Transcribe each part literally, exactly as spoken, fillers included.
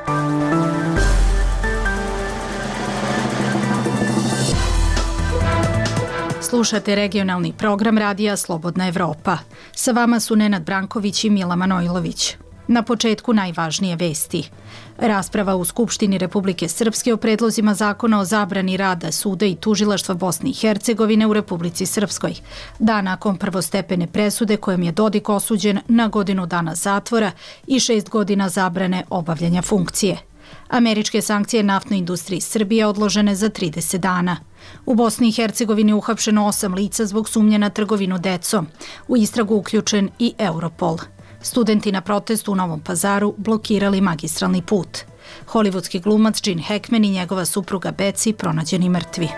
Slušate regionalni program radija Slobodna Evropa. Sa vama su Nenad Branković i Mila Manojlović. Na početku najvažnije vesti. Rasprava u Skupštini Republike Srpske o predlozima zakona o zabrani rada suda i tužilaštva Bosne i Hercegovine u Republici Srpskoj. Dan nakon prvostepene presude kojom je Dodik osuđen na godinu dana zatvora i šest godina zabrane obavljanja funkcije. Američke sankcije naftnoj industriji Srbije odložene za trideset dana. U Bosni i Hercegovini uhapšeno osam lica zbog sumnje na trgovinu decom. U istragu uključen i Europol. Studenti na protestu u Novom Pazaru blokirali magistralni put. Hollywoodski glumac Gene Hackman i njegova supruga Betsy pronađeni mrtvi.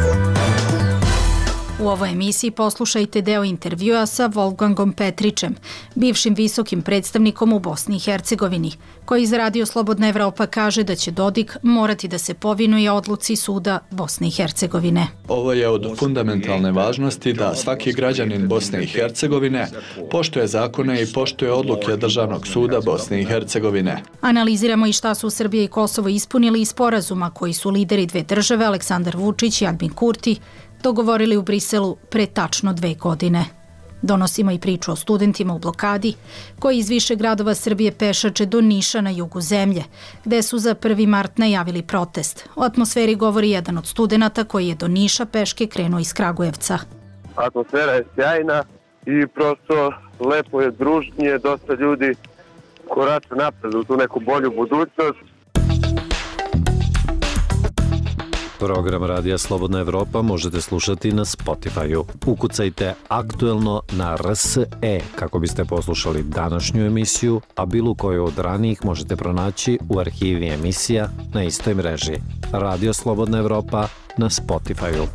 U ovoj emisiji poslušajte deo intervjua sa Wolfgangom Petrićem, bivšim visokim predstavnikom u Bosni i Hercegovini, koji iz Radio Slobodna Evropa kaže da će Dodik morati da se povinuje odluci suda Bosne i Hercegovine. Ovo je od fundamentalne važnosti da svaki građanin Bosne i Hercegovine poštuje zakone i poštuje odluke Državnog suda Bosne i Hercegovine. Analiziramo i šta su Srbija i Kosovo ispunili iz sporazuma koji su lideri dve države, Aleksandar Vučić i Albin Kurti, dogovorili u Briselu pre tačno dve godine. Donosimo i priču o studentima u blokadi, koji iz više gradova Srbije pešače do Niša na jugu zemlje, gde su za prvi mart najavili protest. O atmosferi govori jedan od studenata koji je do Niša peške krenuo iz Kragujevca. Atmosfera je sjajna i prosto lepo je, družnije, dosta ljudi korače napred u tu neku bolju budućnost. Program Radija Slobodna Evropa možete slušati na Spotify-u. Ukucajte aktuelno na R S E kako biste poslušali današnju emisiju, a bilo koju od ranijih možete pronaći u arhivi emisija na istoj mreži. Radio Slobodna Evropa na Spotify-u.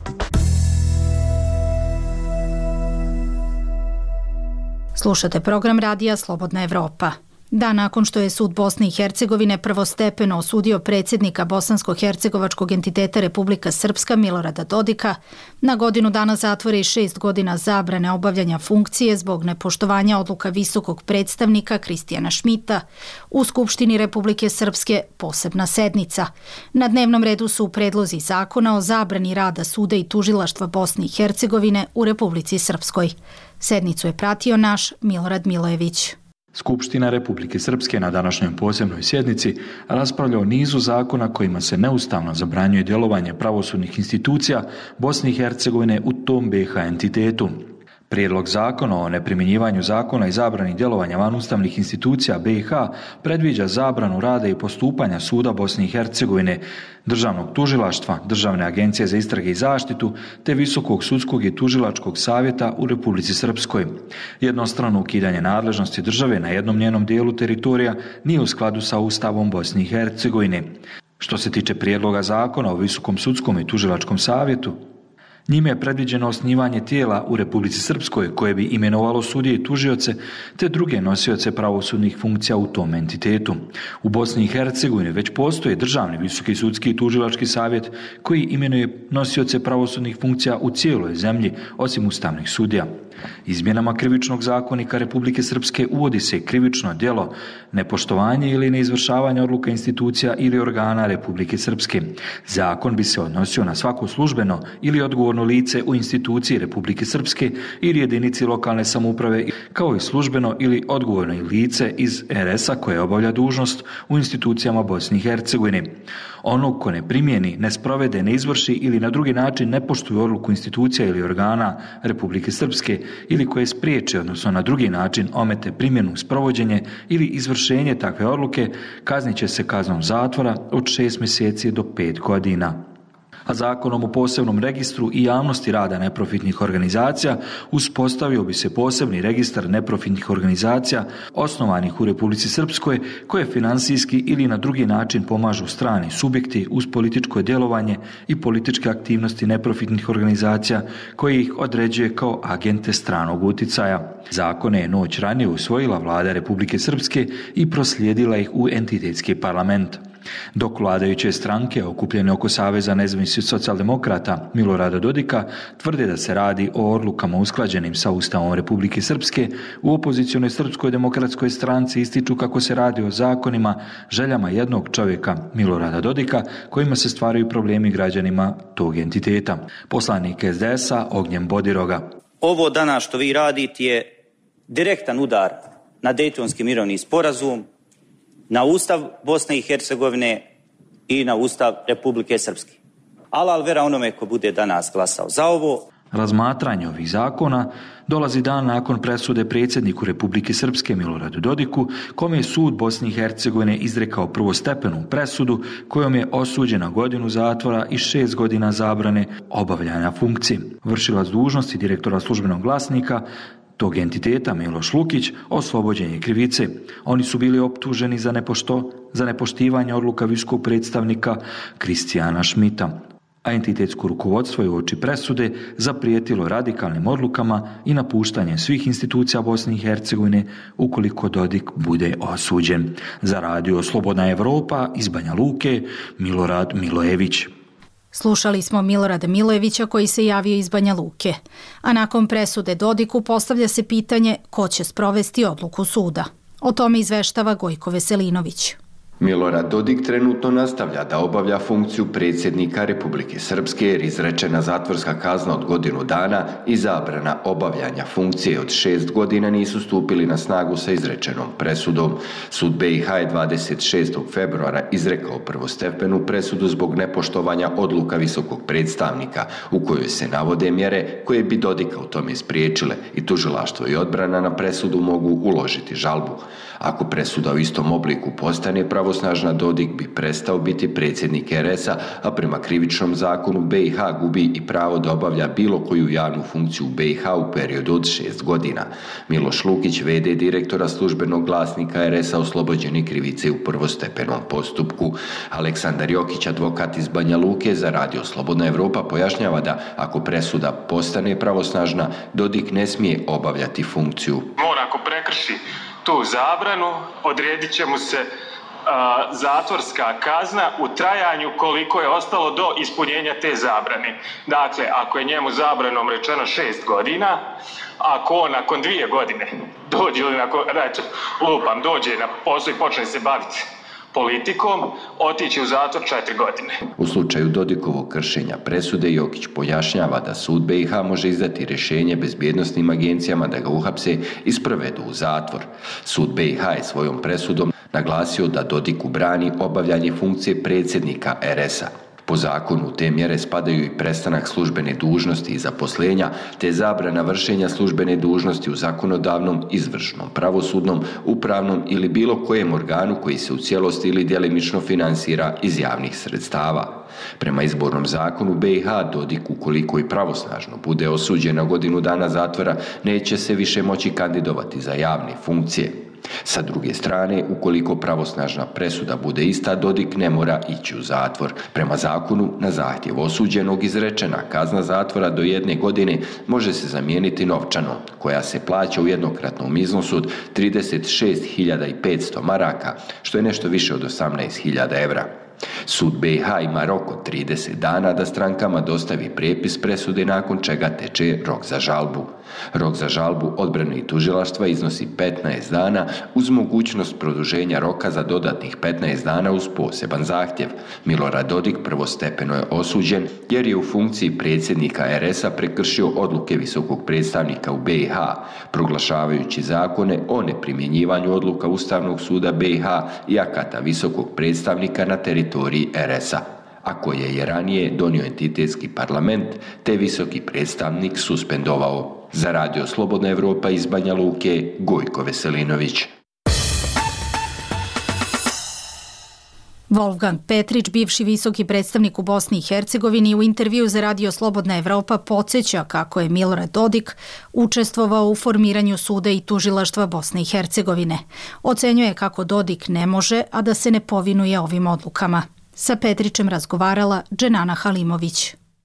Slušate program Radija Slobodna Evropa. Dan nakon što je sud Bosne i Hercegovine prvostepeno osudio predsjednika bosansko-hercegovačkog entiteta Republika Srpska Milorada Dodika na godinu dana zatvora i šest godina zabrane obavljanja funkcije zbog nepoštovanja odluka visokog predstavnika Kristijana Šmita, u Skupštini Republike Srpske posebna sednica. Na dnevnom redu su predlozi zakona o zabrani rada suda i tužilaštva Bosne i Hercegovine u Republici Srpskoj. Sednicu je pratio naš Milorad Milojević. Skupština Republike Srpske na današnjoj posebnoj sjednici raspravlja o nizu zakona kojima se neustavno zabranjuje djelovanje pravosudnih institucija Bosne i Hercegovine u tom B iH entitetu. Prijedlog zakona o neprimjenjivanju zakona i zabrani djelovanja vanustavnih institucija B iH predviđa zabranu rada i postupanja suda Bosne i Hercegovine, Državnog tužilaštva, Državne agencije za istrage i zaštitu, te Visokog sudskog i tužilačkog savjeta u Republici Srpskoj. Jednostrano ukidanje nadležnosti države na jednom njenom dijelu teritorija nije u skladu sa Ustavom Bosne i Hercegovine. Što se tiče prijedloga zakona o Visokom sudskom i tužilačkom savjetu, njime je predviđeno osnivanje tijela u Republici Srpskoj koje bi imenovalo sudije i tužioce te druge nosioce pravosudnih funkcija u tom entitetu. U Bosni i Hercegovini već postoji Državni visoki sudski i tužilački savjet koji imenuje nosioce pravosudnih funkcija u cijeloj zemlji osim ustavnih sudija. Izmjenama Krivičnog zakonika Republike Srpske uvodi se krivično djelo nepoštovanje ili neizvršavanje odluka institucija ili organa Republike Srpske. Zakon bi se odnosio na svako službeno ili odgovorno lice u instituciji Republike Srpske ili jedinici lokalne samouprave, kao i službeno ili odgovorno lice iz R S-a koje obavlja dužnost u institucijama Bosne i Hercegovine. Onog ko ne primjeni, ne sprovede, ne izvrši ili na drugi način ne poštuje odluku institucija ili organa Republike Srpske ili koje spriječe, odnosno na drugi način omete primjenu, sprovođenje ili izvršenje takve odluke, kaznit će se kaznom zatvora od šest mjeseci do pet godina. A zakonom o posebnom registru i javnosti rada neprofitnih organizacija uspostavio bi se posebni registar neprofitnih organizacija osnovanih u Republici Srpskoj koje finansijski ili na drugi način pomažu strani subjekti uz političko djelovanje i političke aktivnosti neprofitnih organizacija koji ih određuje kao agente stranog utjecaja. Zakone je noć ranije usvojila vlada Republike Srpske i proslijedila ih u entitetski parlament. Dok vladajuće stranke okupljene oko Saveza nezavisnih zastupnici socijaldemokrata Milorada Dodika tvrde da se radi o odlukama usklađenim sa Ustavom Republike Srpske. U opozicionoj Srpskoj demokratskoj stranci ističu kako se radi o zakonima, željama jednog čovjeka Milorada Dodika, kojima se stvaraju problemi građanima tog entiteta. Poslanik es de es a Ognjen Bodiroga. Ovo danas što vi radite je direktan udar na Dejtonski mirovni sporazum, na Ustav Bosne i Hercegovine i na Ustav Republike Srpske. Alal vera onome ko bude danas glasao za ovo. Razmatranje ovih zakona dolazi dan nakon presude predsjedniku Republike Srpske Miloradu Dodiku, kome je sud Bosne i Hercegovine izrekao prvostepenu presudu kojom je osuđen na godinu zatvora i šest godina zabrane obavljanja funkcije. Vršilac dužnosti direktora Službenog glasnika tog entiteta, Miloš Lukić, oslobođen je krivice. Oni su bili optuženi za, nepošto, za nepoštivanje odluka visokog predstavnika Kristijana Šmita. A entitetsko rukovodstvo je uoči presude zaprijetilo radikalnim odlukama i napuštanjem svih institucija Bosne i Hercegovine ukoliko Dodik bude osuđen. Za radio Slobodna Evropa iz Banja Luke, Milorad Milojević. Slušali smo Milorada Milojevića koji se javio iz Banja Luke. A nakon presude Dodiku postavlja se pitanje ko će sprovesti odluku suda. O tome izveštava Gojko Veselinović. Milorad Dodik trenutno nastavlja da obavlja funkciju predsjednika Republike Srpske jer izrečena zatvorska kazna od godinu dana i zabrana obavljanja funkcije od šest godina nisu stupili na snagu sa izrečenom presudom. Sud be i ha je dvadeset šestog februara izrekao prvostepenu presudu zbog nepoštovanja odluka visokog predstavnika u kojoj se navode mjere koje bi Dodika u tome spriječile i tužilaštvo i odbrana na presudu mogu uložiti žalbu. Ako presuda u istom obliku postane pravosnažna, Dodik bi prestao biti predsjednik er es a, a prema krivičnom zakonu be i ha gubi i pravo da obavlja bilo koju javnu funkciju u be i ha u periodu od šest godina. Miloš Lukić, ve de direktora Službenog glasnika er es a, oslobođen je krivice u prvostepenom postupku. Aleksandar Jokić, advokat iz Banja Luke, za radio Slobodna Evropa pojašnjava da ako presuda postane pravosnažna, Dodik ne smije obavljati funkciju. Mora ako prekrši tu zabranu, odredit će mu se a, zatvorska kazna u trajanju koliko je ostalo do ispunjenja te zabrane. Dakle, ako je njemu zabranom rečeno šest godina, ako on nakon dvije godine dođe ili nakon, reče, lupam, dođe na posao i počne se baviti politikom, otići u zatvor četiri godine. U slučaju Dodikovog kršenja presude, Jokić pojašnjava da sud be i ha može izdati rješenje bezbjednosnim agencijama da ga uhapse i sprovedu u zatvor. Sud be i ha je svojom presudom naglasio da Dodiku brani obavljanje funkcije predsjednika er es a. Po zakonu te mjere spadaju i prestanak službene dužnosti i zaposlenja, te zabrana vršenja službene dužnosti u zakonodavnom, izvršnom, pravosudnom, upravnom ili bilo kojem organu koji se u cijelosti ili djelimično finansira iz javnih sredstava. Prema izbornom zakonu be i ha, Dodik ukoliko i pravosnažno bude osuđen na godinu dana zatvora, neće se više moći kandidovati za javne funkcije. Sa druge strane, ukoliko pravosnažna presuda bude ista, Dodik ne mora ići u zatvor. Prema zakonu, na zahtjev osuđenog izrečena kazna zatvora do jedne godine može se zamijeniti novčanom, koja se plaća u jednokratnom iznosu od trideset šest hiljada petsto maraka, što je nešto više od osamnaest hiljada evra. Sud be i ha ima rok od trideset dana da strankama dostavi prijepis presude, nakon čega teče rok za žalbu. Rok za žalbu odbrane i tužilaštva iznosi petnaest dana uz mogućnost produženja roka za dodatnih petnaest dana uz poseban zahtjev. Milorad Dodik prvostepeno je osuđen jer je u funkciji predsjednika er es a prekršio odluke visokog predstavnika u be i ha, proglašavajući zakone o neprimjenjivanju odluka Ustavnog suda be i ha i akata visokog predstavnika na teritoriji er es a, a koje je ranije donio entitetski parlament te visoki predstavnik suspendovao. Za radio Slobodna Evropa iz Banja Luke, Gojko Veselinović. Wolfgang Petrić, bivši visoki predstavnik u Bosni i Hercegovini, u intervju za radio Slobodna Evropa podsjeća kako je Milorad Dodik učestvovao u formiranju suda i tužilaštva Bosne i Hercegovine. Ocenjuje kako Dodik ne može, a da se ne povinuje ovim odlukama. Sa Petrićem razgovarala Dženana Halimović.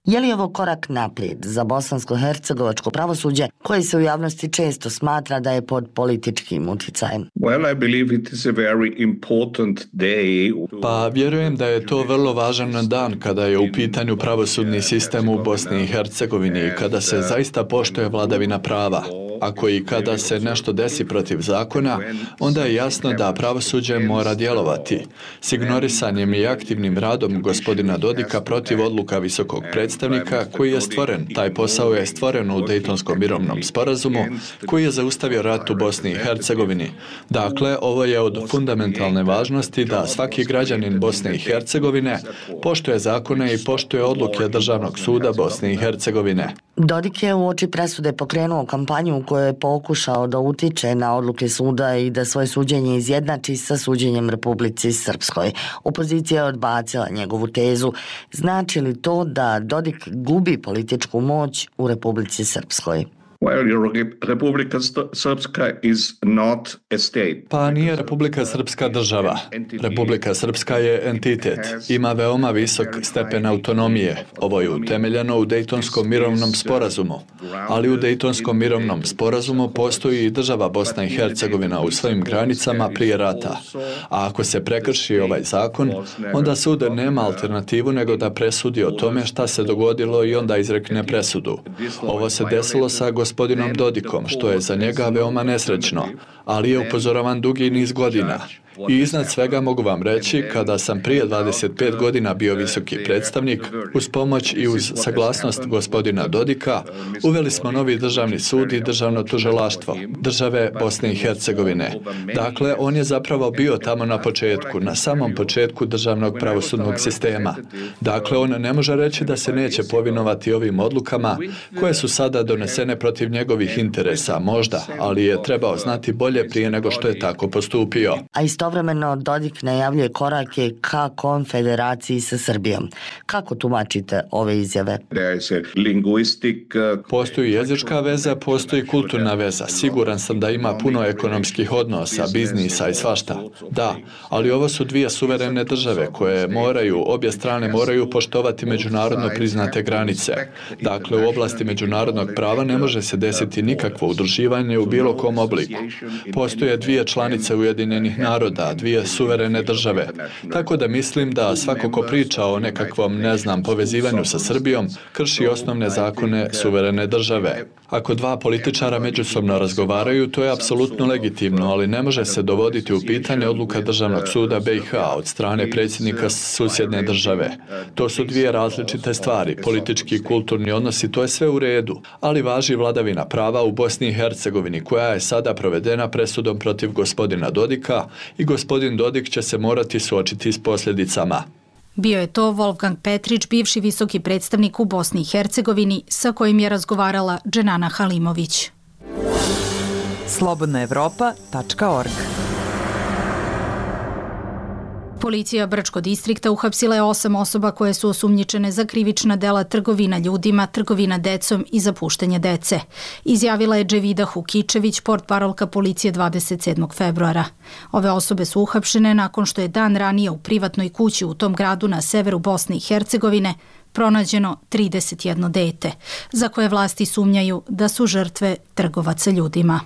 Je li ovo korak naprijed za bosansko-hercegovačko pravosuđe koje se u javnosti često smatra da je pod političkim uticajem? Well, I believe it is a very important day. Pa vjerujem da je to vrlo važan dan kada je u pitanju pravosudni sistem u Bosni i Hercegovini i kada se zaista poštuje vladavina prava. Ako i kada se nešto desi protiv zakona, onda je jasno da pravosuđe mora djelovati. S ignorisanjem i aktivnim radom gospodina Dodika protiv odluka visokog predstavnika koji je stvoren, taj posao je stvoren u Dejtonskom mirovnom sporazumu koji je zaustavio rat u Bosni i Hercegovini. Dakle, ovo je od fundamentalne važnosti da svaki građanin Bosne i Hercegovine poštuje zakone i poštuje odluke Državnog suda Bosne i Hercegovine. Dodik je uoči presude pokrenuo kampanju u kojoj je pokušao da utiče na odluke suda i da svoje suđenje izjednači sa suđenjem Republici Srpskoj. Opozicija je odbacila njegovu tezu. Znači li to da Dodik gubi političku moć u Republici Srpskoj? Well, Republika Srpska is not a state. Pa nije Republika Srpska država. Republika Srpska je entitet. Ima veoma visok stepen autonomije. Ovo je utemeljeno u Dejtonskom mirovnom sporazumu. Ali u Dejtonskom mirovnom sporazumu postoji i država Bosna i Hercegovina u svojim granicama prije rata. A ako se prekrši ovaj zakon, onda sud nema alternativu nego da presudi o tome šta se dogodilo i onda izrekne presudu. Ovo se desilo sa gospodinom Dodikom, što je za njega veoma nesrećno, ali je upozoravan dugi niz godina. I iznad svega mogu vam reći, kada sam prije dvadeset pet godina bio visoki predstavnik, uz pomoć i uz saglasnost gospodina Dodika, uveli smo novi državni sud i državno tužilaštvo države Bosne i Hercegovine. Dakle, on je zapravo bio tamo na početku, na samom početku državnog pravosudnog sistema. Dakle, on ne može reći da se neće povinovati ovim odlukama koje su sada donesene protiv njegovih interesa, možda, ali je trebao znati bolje prije nego što je tako postupio. A istovremeno Dodik najavljuje korake ka konfederaciji sa Srbijom. Kako tumačite ove izjave? Postoji jezička veza, postoji kulturna veza. Siguran sam da ima puno ekonomskih odnosa, biznisa i svašta. Da, ali ovo su dvije suverene države koje moraju, obje strane moraju poštovati međunarodno priznate granice. Dakle, u oblasti međunarodnog prava ne može se desiti nikakvo udruživanje u bilo kom obliku. Postoje dvije članice Ujedinjenih naroda, dvije suverene države. Tako da mislim da svako ko priča o nekakvom, ne znam, povezivanju sa Srbijom, krši osnovne zakone suverene države. Ako dva političara međusobno razgovaraju, to je apsolutno legitimno, ali ne može se dovoditi u pitanje odluka Državnog suda B i H od strane predsjednika susjedne države. To su dvije različite stvari, politički i kulturni odnosi, to je sve u redu, ali važi vladavina prava u Bosni i Hercegovini, koja je sada provedena presudom protiv gospodina Dodika i gospodin Dodik će se morati suočiti s posljedicama. Bio je to Wolfgang Petrić, bivši visoki predstavnik u Bosni i Hercegovini, sa kojim je razgovarala Dženana Halimović. slobodna evropa tačka org. Policija Brčko distrikta uhapsila je osam osoba koje su osumnjičene za krivična dela trgovina ljudima, trgovina decom i zapuštanje dece. Izjavila je Dževida Hukičević, portparolka policije dvadeset sedmog februara. Ove osobe su uhapšene nakon što je dan ranije u privatnoj kući u tom gradu na severu Bosne i Hercegovine pronađeno trideset jedno dete, za koje vlasti sumnjaju da su žrtve trgovaca ljudima.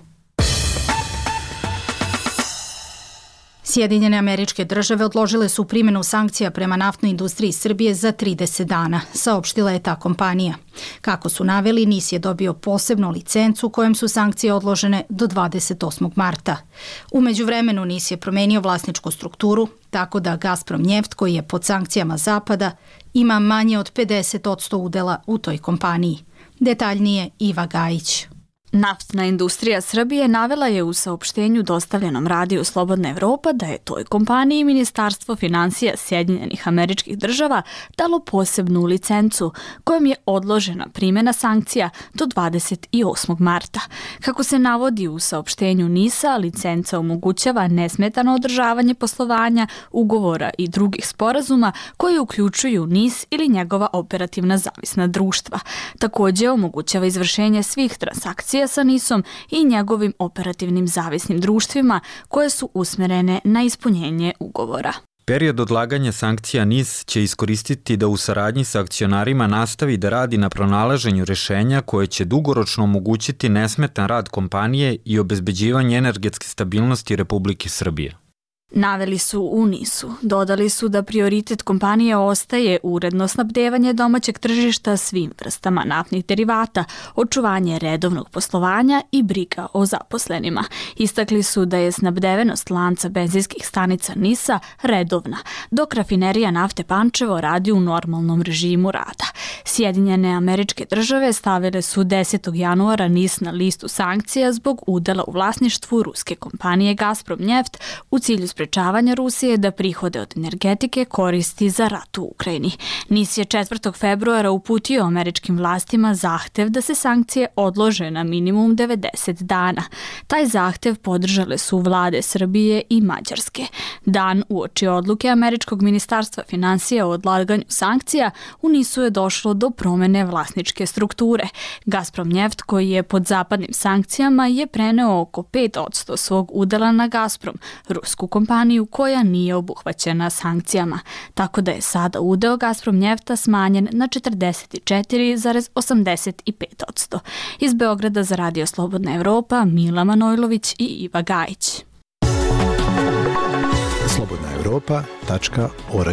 Sjedinjene Američke Države odložile su primjenu sankcija prema naftnoj industriji Srbije za trideset dana, saopštila je ta kompanija. Kako su naveli, N I S je dobio posebnu licencu kojem su sankcije odložene do dvadeset osmog marta. U međuvremenu N I S je promenio vlasničku strukturu, tako da Gazprom Njeft, koji je pod sankcijama Zapada, ima manje od pedeset posto udela u toj kompaniji. Detaljnije Iva Gajić. Naftna industrija Srbije navela je u saopštenju dostavljenom radiju Slobodna Evropa da je toj kompaniji Ministarstvo finansija Sjedinjenih Američkih Država dalo posebnu licencu kojom je odložena primjena sankcija do dvadeset osmog marta. Kako se navodi u saopštenju N I S-a, licenca omogućava nesmetano održavanje poslovanja, ugovora i drugih sporazuma koji uključuju N I S ili njegova operativna zavisna društva. Također omogućava izvršenje svih transakcija sa N I S-om i njegovim operativnim zavisnim društvima koje su usmjerene na ispunjenje ugovora. Period odlaganja sankcija N I S će iskoristiti da u saradnji sa akcionarima nastavi da radi na pronalaženju rešenja koje će dugoročno omogućiti nesmetan rad kompanije i obezbeđivanje energetske stabilnosti Republike Srbije. Naveli su u N I S-u. Dodali su da prioritet kompanije ostaje uredno snabdevanje domaćeg tržišta svim vrstama naftnih derivata, očuvanje redovnog poslovanja i briga o zaposlenima. Istakli su da je snabdevenost lanca benzinskih stanica N I S-a redovna, dok rafinerija nafte Pančevo radi u normalnom režimu rada. Sjedinjene Američke Države stavile su desetog januara N I S na listu sankcija zbog udela u vlasništvu ruske kompanije Gazprom Neft u cilju sprečavanja Rusije da prihode od energetike koristi za rat u Ukrajini. N I S je četvrtog februara uputio američkim vlastima zahtev da se sankcije odlože na minimum devedeset dana. Taj zahtev podržale su vlade Srbije i Mađarske. Dan uoči odluke američkog ministarstva finansija o odlaganju sankcija, u N I S-u je došlo do promene vlasničke strukture. Gazprom Neft, koji je pod zapadnim sankcijama, je preneo oko pet posto svog udela na Gazprom, rusku kompaniju koja nije obuhvaćena sankcijama, tako da je sada udeo Gazprom Njefta smanjen na četrdeset četiri zarez osamdeset pet posto. Iz Beograda za Radio Slobodna Evropa, Mila Manojlović i Iva Gajić. slobodna evropa tačka org.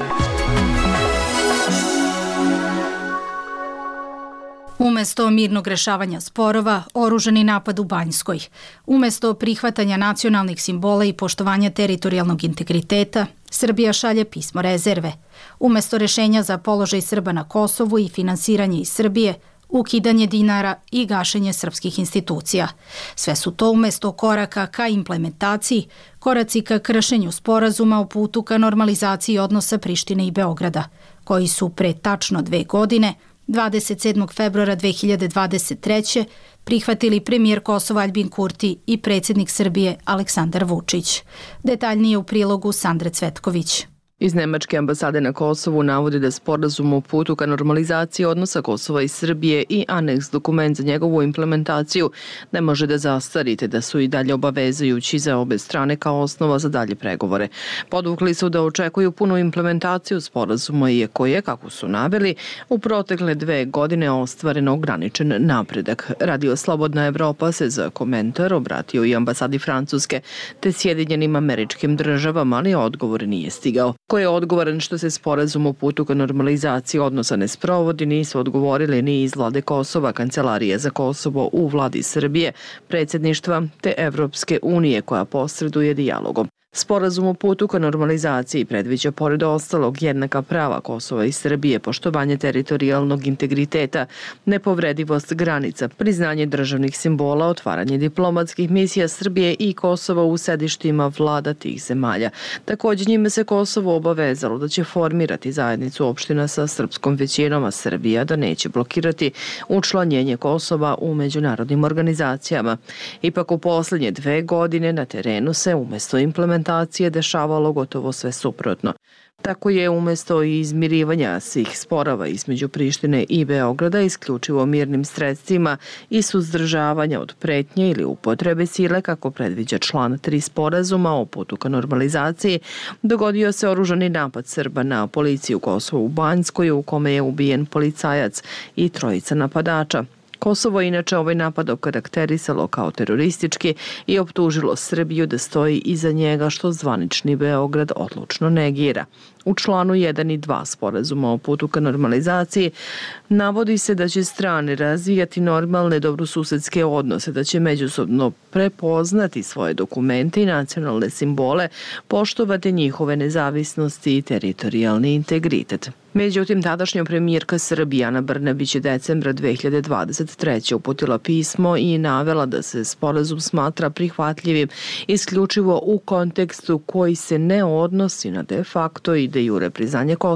Umesto mirnog rešavanja sporova, oružani napad u Banjskoj. Umesto prihvatanja nacionalnih simbola i poštovanja teritorijalnog integriteta, Srbija šalje pismo rezerve. Umesto rešenja za položaj Srba na Kosovu i finansiranje iz Srbije, ukidanje dinara i gašenje srpskih institucija. Sve su to umesto koraka ka implementaciji, koraci ka kršenju sporazuma o putu ka normalizaciji odnosa Prištine i Beograda, koji su pre tačno dve godine, dvadeset sedmog februara dve hiljade dvadeset treće prihvatili premijer Kosova Aljbin Kurti i predsjednik Srbije Aleksandar Vučić. Detaljnije u prilogu Sandre Cvetković. Iz Nemačke ambasade na Kosovu navodi da sporazum o putu ka normalizaciji odnosa Kosova i Srbije i aneks dokument za njegovu implementaciju ne može da zastari, te da su i dalje obavezujući za obe strane kao osnova za dalje pregovore. Podvukli su da očekuju punu implementaciju sporazuma, iako je, kako su naveli, u protekle dve godine ostvaren ograničen napredak. Radio Slobodna Evropa se za komentar obratio i ambasadi Francuske te Sjedinjenim Američkim Državama, ali odgovor nije stigao. Ko je odgovoran što se sporazum o putu ka normalizaciji odnosa ne sprovodi, nisu odgovorili ni iz vlade Kosova, Kancelarije za Kosovo u vladi Srbije, predsjedništva te Evropske unije koja posreduje dijalogom. Sporazum o putu ka normalizaciji predviđa pored ostalog jednaka prava Kosova i Srbije, poštovanje teritorijalnog integriteta, nepovredivost granica, priznanje državnih simbola, otvaranje diplomatskih misija Srbije i Kosova u sedištima vlada tih zemalja. Također njime se Kosovo obavezalo da će formirati zajednicu opština sa srpskom većinom, a Srbija da neće blokirati učlanjenje Kosova u međunarodnim organizacijama. Ipak u posljednje dve godine na terenu se umjesto implementacije dešavalo gotovo sve suprotno. Tako je umjesto izmirivanja svih sporova između Prištine i Beograda isključivo mirnim sredstvima i suzdržavanja od pretnje ili upotrebe sile, kako predviđa član tri sporazuma o putu ka normalizaciji, dogodio se oružani napad Srba na policiju Kosova u Banjskoj, u kome je ubijen policajac i trojica napadača. Kosovo inače ovaj napad okarakterisalo kao teroristički i optužilo Srbiju da stoji iza njega, što zvanični Beograd odlučno negira. U članu jedan i dva sporazuma o putu ka normalizaciji navodi se da će strane razvijati normalne dobrosusedske odnose, da će međusobno prepoznati svoje dokumente i nacionalne simbole, poštovati njihove nezavisnosti i teritorijalni integritet. Međutim, tadašnja premijerka Srbije Ana Brnabić je decembra dve hiljade dvadeset treće uputila pismo i navela da se sporazum smatra prihvatljivim isključivo u kontekstu koji se ne odnosi na de facto i de jure priznanje Kosova.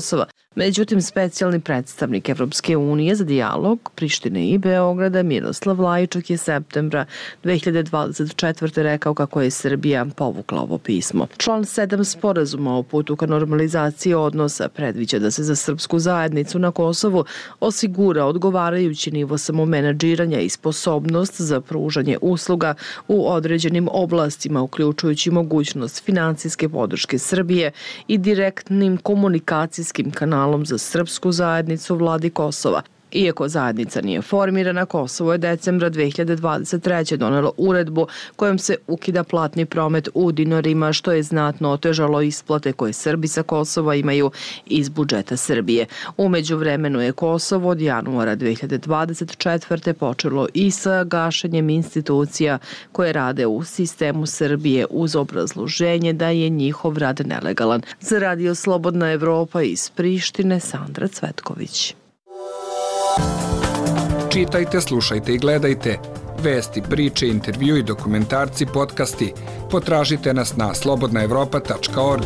Međutim, specijalni predstavnik Evropske unije za dijalog Prištine i Beograda Miroslav Lajčak je septembra dve hiljade dvadeset četvrte rekao kako je Srbija povukla ovo pismo. Član sedam sporazuma o putu ka normalizaciji odnosa predviđa da se za srpsku zajednicu na Kosovu osigura odgovarajući nivo samomenadžiranja i sposobnost za pružanje usluga u određenim oblastima, uključujući mogućnost finansijske podrške Srbije i direktnim komunikacijskim kanalom za srpsku zajednicu vladi Kosova. Iako zajednica nije formirana, Kosovo je decembra dve hiljade dvadeset treće donelo uredbu kojom se ukida platni promet u dinarima, što je znatno otežalo isplate koje Srbi sa Kosova imaju iz budžeta Srbije. U međuvremenu je Kosovo od januara dve hiljade dvadeset četvrte počelo i sa gašenjem institucija koje rade u sistemu Srbije uz obrazloženje da je njihov rad nelegalan. Za Radio Slobodna Evropa iz Prištine, Sandra Cvetković. Čitajte, slušajte i gledajte. Vesti, priče, intervju i dokumentarci, podcasti. Potražite nas na slobodna evropa tačka org.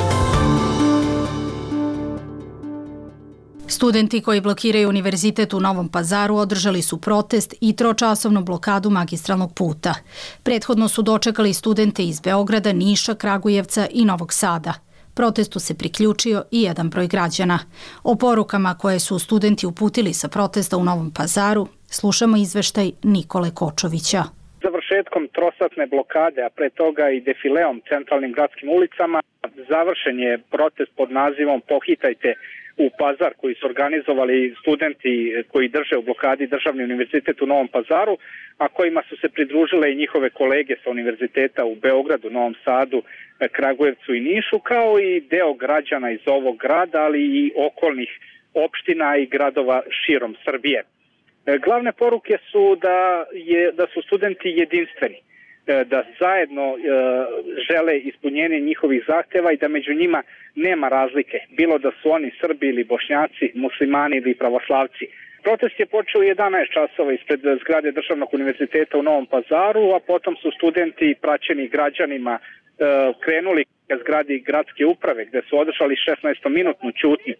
Studenti koji blokiraju univerzitet u Novom Pazaru održali su protest i tročasovnu blokadu magistralnog puta. Prethodno su dočekali studente iz Beograda, Niša, Kragujevca i Novog Sada. Protestu se priključio i jedan broj građana. O porukama koje su studenti uputili sa protesta u Novom Pazaru slušamo izveštaj Nikole Kočovića. Završetkom trosatne blokade, a pre toga i defileom centralnim gradskim ulicama, završen je protest pod nazivom Pohitajte u Pazar, koji su organizovali studenti koji drže u blokadi Državni univerzitet u Novom Pazaru, a kojima su se pridružile i njihove kolege sa univerziteta u Beogradu, Novom Sadu, Kragujevcu i Nišu, kao i deo građana iz ovog grada, ali i okolnih opština i gradova širom Srbije. Glavne poruke su da, je, da su studenti jedinstveni, da zajedno e, žele ispunjenje njihovih zahteva i da među njima nema razlike, bilo da su oni Srbi ili Bošnjaci, muslimani ili pravoslavci. Protest je počeo u jedanaest časova ispred zgrade Državnog univerziteta u Novom Pazaru, a potom su studenti praćeni građanima e, krenuli ka zgradi gradske uprave, gde su održali šesnaestominutnu ćutnju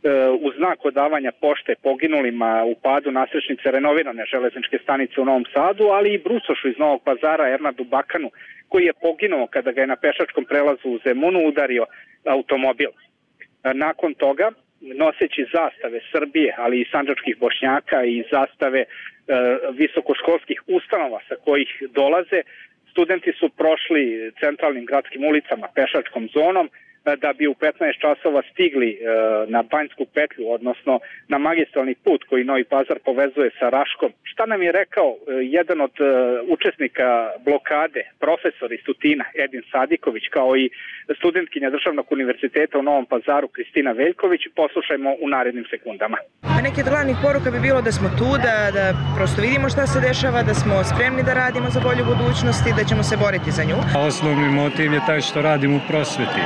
u znak odavanja pošte poginulima u padu nasrećnice renovirane železničke stanice u Novom Sadu, ali i brucošu iz Novog Pazara Ernadu Bakanu, koji je poginuo kada ga je na pešačkom prelazu u Zemunu udario automobil. Nakon toga, noseći zastave Srbije, ali i sandžačkih Bošnjaka i zastave e, visokoškolskih ustanova sa kojih dolaze, studenti su prošli centralnim gradskim ulicama pešačkom zonom, da bi u petnaest časova stigli na Banjsku petlju, odnosno na magistralni put koji Novi Pazar povezuje sa Raškom. Šta nam je rekao jedan od učesnika blokade, profesor iz Tutina, Edin Sadiković, kao i studentkinja Državnog univerziteta u Novom Pazaru, Kristina Veljković, poslušajmo u narednim sekundama. Neki od glavnih poruka bi bilo da smo tu, da, da prosto vidimo šta se dešava, da smo spremni da radimo za bolju budućnost i da ćemo se boriti za nju. Osnovni motiv je taj što radim u prosveti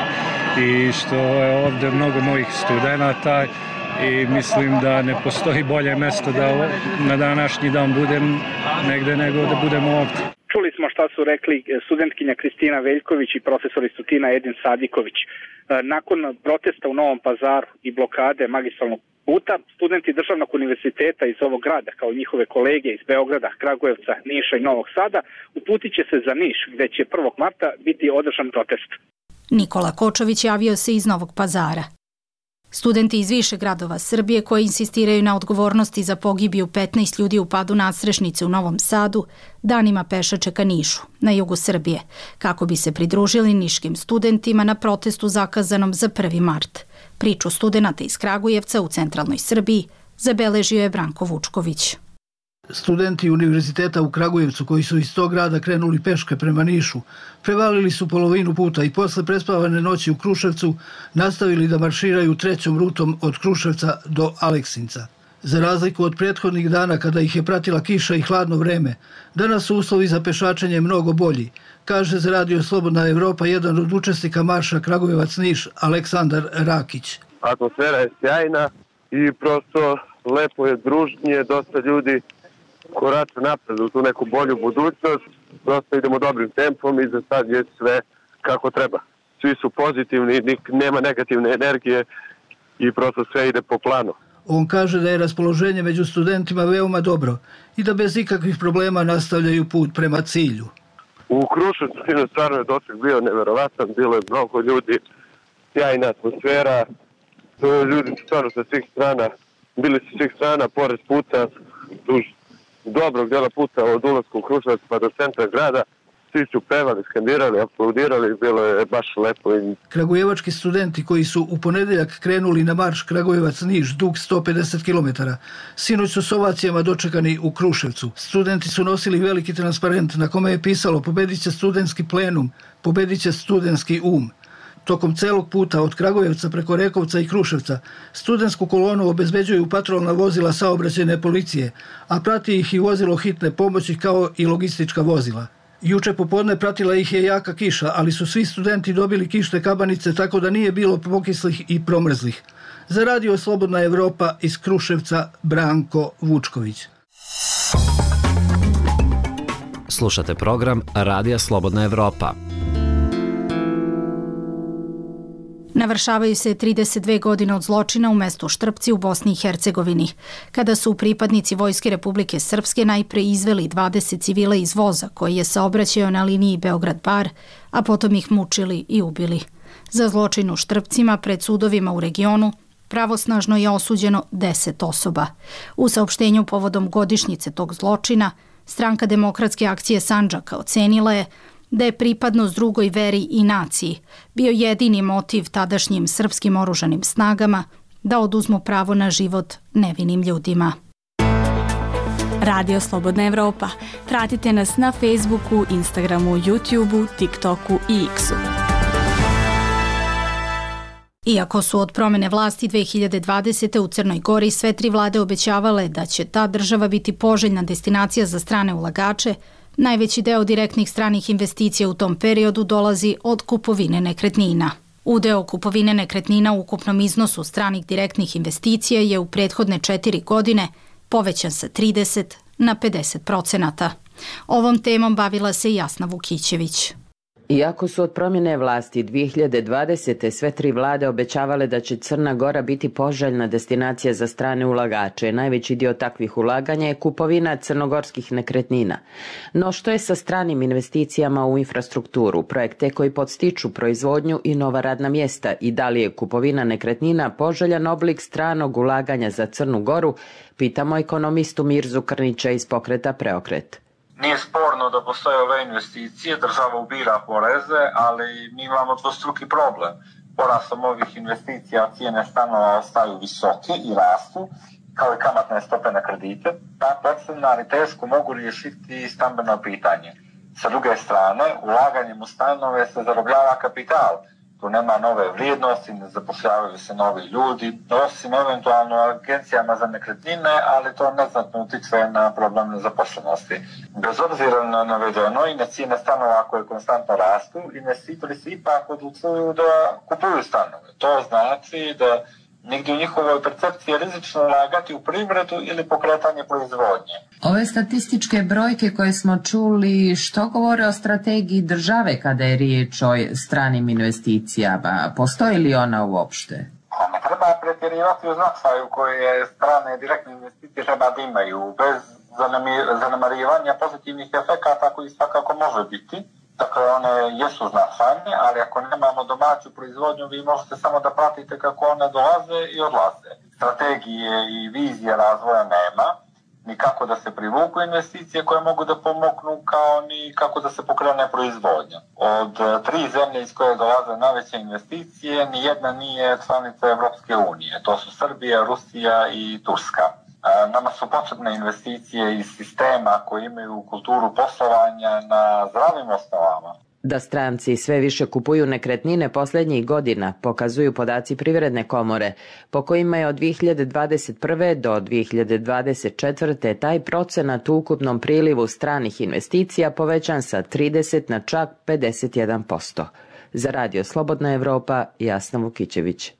i što je ovde mnogo mojih studenata i mislim da ne postoji bolje mesto da na današnji dan budem negde nego da budem ovde. Čuli smo šta su rekli studentkinja Kristina Veljković i profesor iz Tutina Edin Sadiković. Nakon protesta u Novom Pazaru i blokade magistralnog puta, studenti Državnog univerziteta iz ovog grada, kao njihove kolege iz Beograda, Kragujevca, Niša i Novog Sada, uputit će se za Niš, gde će prvog marta biti održan protest. Nikola Kočović javio se iz Novog Pazara. Studenti iz više gradova Srbije koji insistiraju na odgovornosti za pogibiju petnaest ljudi u padu nadstrešnice u Novom Sadu danima pešače ka Nišu, na jugu Srbije, kako bi se pridružili niškim studentima na protestu zakazanom za prvi mart. Priču studenata iz Kragujevca u centralnoj Srbiji zabeležio je Branko Vučković. Studenti univerziteta u Kragujevcu koji su iz tog grada krenuli peške prema Nišu, prevalili su polovinu puta i posle prespavane noći u Kruševcu nastavili da marširaju trećom rutom od Kruševca do Aleksinca. Za razliku od prethodnih dana kada ih je pratila kiša i hladno vreme, danas su uslovi za pešačenje mnogo bolji, kaže za Radio Slobodna Evropa jedan od učesnika marša Kragujevac-Niš, Aleksandar Rakić. Atmosfera je sjajna i prosto lepo je družnje, dosta ljudi korača napred u tu neku bolju budućnost, prosto idemo dobrim tempom i za sad je sve kako treba. Svi su pozitivni, nema negativne energije i prosto sve ide po planu. On kaže da je raspoloženje među studentima veoma dobro i da bez ikakvih problema nastavljaju put prema cilju. U Kruševcu stvarno je doseg bio neverovatan, bilo je mnogo ljudi, sjajna atmosfera, ljudi su stvarno sa svih strana, bili su svih strana, pored puta, duž dobrog dela puta od ulaska u Kruševac pa do centra grada, svi su pevali, skandirali, aplaudirali, bilo je baš lepo. Kragujevački studenti koji su u ponedeljak krenuli na marš Kragujevac-Niš, dug sto pedeset kilometara, sinoć su s ovacijama dočekani u Kruševcu. Studenti su nosili veliki transparent na kome je pisalo "Pobedit će studentski plenum, pobedit će studentski um". Tokom celog puta od Kragujevca preko Rekovca i Kruševca studentsku kolonu obezbeđuju patrolna vozila saobraćajne policije, a prati ih i vozilo hitne pomoći kao i logistička vozila. Juče popodne pratila ih je jaka kiša, ali su svi studenti dobili kišne kabanice tako da nije bilo pokislih i promrzlih. Za radio Slobodna Evropa iz Kruševca, Branko Vučković. Slušate program Radija Slobodna Evropa. Navršavaju se trideset dve godine od zločina u mestu Štrpci u Bosni i Hercegovini, kada su pripadnici Vojske Republike Srpske najpre izveli dvadeset civila iz voza koji je saobraćao na liniji Beograd-Bar, a potom ih mučili i ubili. Za zločin u Štrpcima pred sudovima u regionu pravosnažno je osuđeno deset osoba. U saopštenju povodom godišnjice tog zločina, Stranka demokratske akcije Sandžaka ocenila je da je pripadnost drugoj veri i naciji bio jedini motiv tadašnjim srpskim oružanim snagama da oduzmu pravo na život nevinim ljudima. Radio Slobodna Evropa. Pratite nas na Facebooku, Instagramu, YouTubeu, TikToku i X-u. Iako su od promene vlasti dve hiljade dvadesete. u Crnoj Gori sve tri vlade obećavale da će ta država biti poželjna destinacija za strane ulagače, najveći deo direktnih stranih investicija u tom periodu dolazi od kupovine nekretnina. Udeo kupovine nekretnina u ukupnom iznosu stranih direktnih investicija je u prethodne četiri godine povećan sa trideset na pedeset procenata. Ovom temom bavila se Jasna Vukićević. Iako su od promjene vlasti dve hiljade dvadesete. sve tri vlade obećavale da će Crna Gora biti poželjna destinacija za strane ulagače, najveći dio takvih ulaganja je kupovina crnogorskih nekretnina. No što je sa stranim investicijama u infrastrukturu, projekte koji podstiču proizvodnju i nova radna mjesta, i da li je kupovina nekretnina poželjan oblik stranog ulaganja za Crnu Goru, pitamo ekonomistu Mirzu Krnića iz pokreta Preokret. Nije sporno da postoje ove investicije, država ubira poreze, ali mi imamo dvostruki problem. Porastom ovih investicija cijene stanova ostaju visoke i rastu, kao i kamatne stope na kredite, pa podstanari teško mogu riješiti stambeno pitanje. Sa druge strane, ulaganjem u stanove se zarobljava kapital. Tu nema nove vrijednosti, ne zapošljavaju se novi ljudi, osim eventualno agencijama za nekretnine, ali to neznatno utiče na problem nezaposlenosti. Bez obzira na navedeno i na cijene stanova koje konstantno rastu, investitori se ipak odlučuju da kupuju stanove. To znači da negdje u njihovoj percepciji je rizično ulagati u privredu ili pokretanje proizvodnje. Ove statističke brojke koje smo čuli, što govore o strategiji države kada je riječ o stranim investicijama? Postoji li ona uopšte? Ne treba pretjerivati u značaju koje strane direktne investicije treba da imaju, bez zanemarivanja pozitivnih efekata koji svakako može biti. Dakle, one jesu značajne, ali ako nemamo domaću proizvodnju, vi možete samo da pratite kako one dolaze i odlaze. Strategije i vizije razvoja nema, ni kako da se privuku investicije koje mogu da pomognu, kao ni kako da se pokrene proizvodnja. Od tri zemlje iz koje dolaze najveće investicije, ni jedna nije članica Evropske unije. To su Srbija, Rusija i Turska. Nama su potrebne investicije iz sistema koji imaju kulturu poslovanja na zdravim osnovama. Da stranci sve više kupuju nekretnine posljednjih godina pokazuju podaci Privredne komore, po kojima je od dve hiljade dvadeset prve. do dve hiljade dvadeset četvrte. taj procenat u ukupnom prilivu stranih investicija povećan sa trideset na čak pedeset jedan posto. Za Radio Slobodna Evropa, Jasna Vukićević.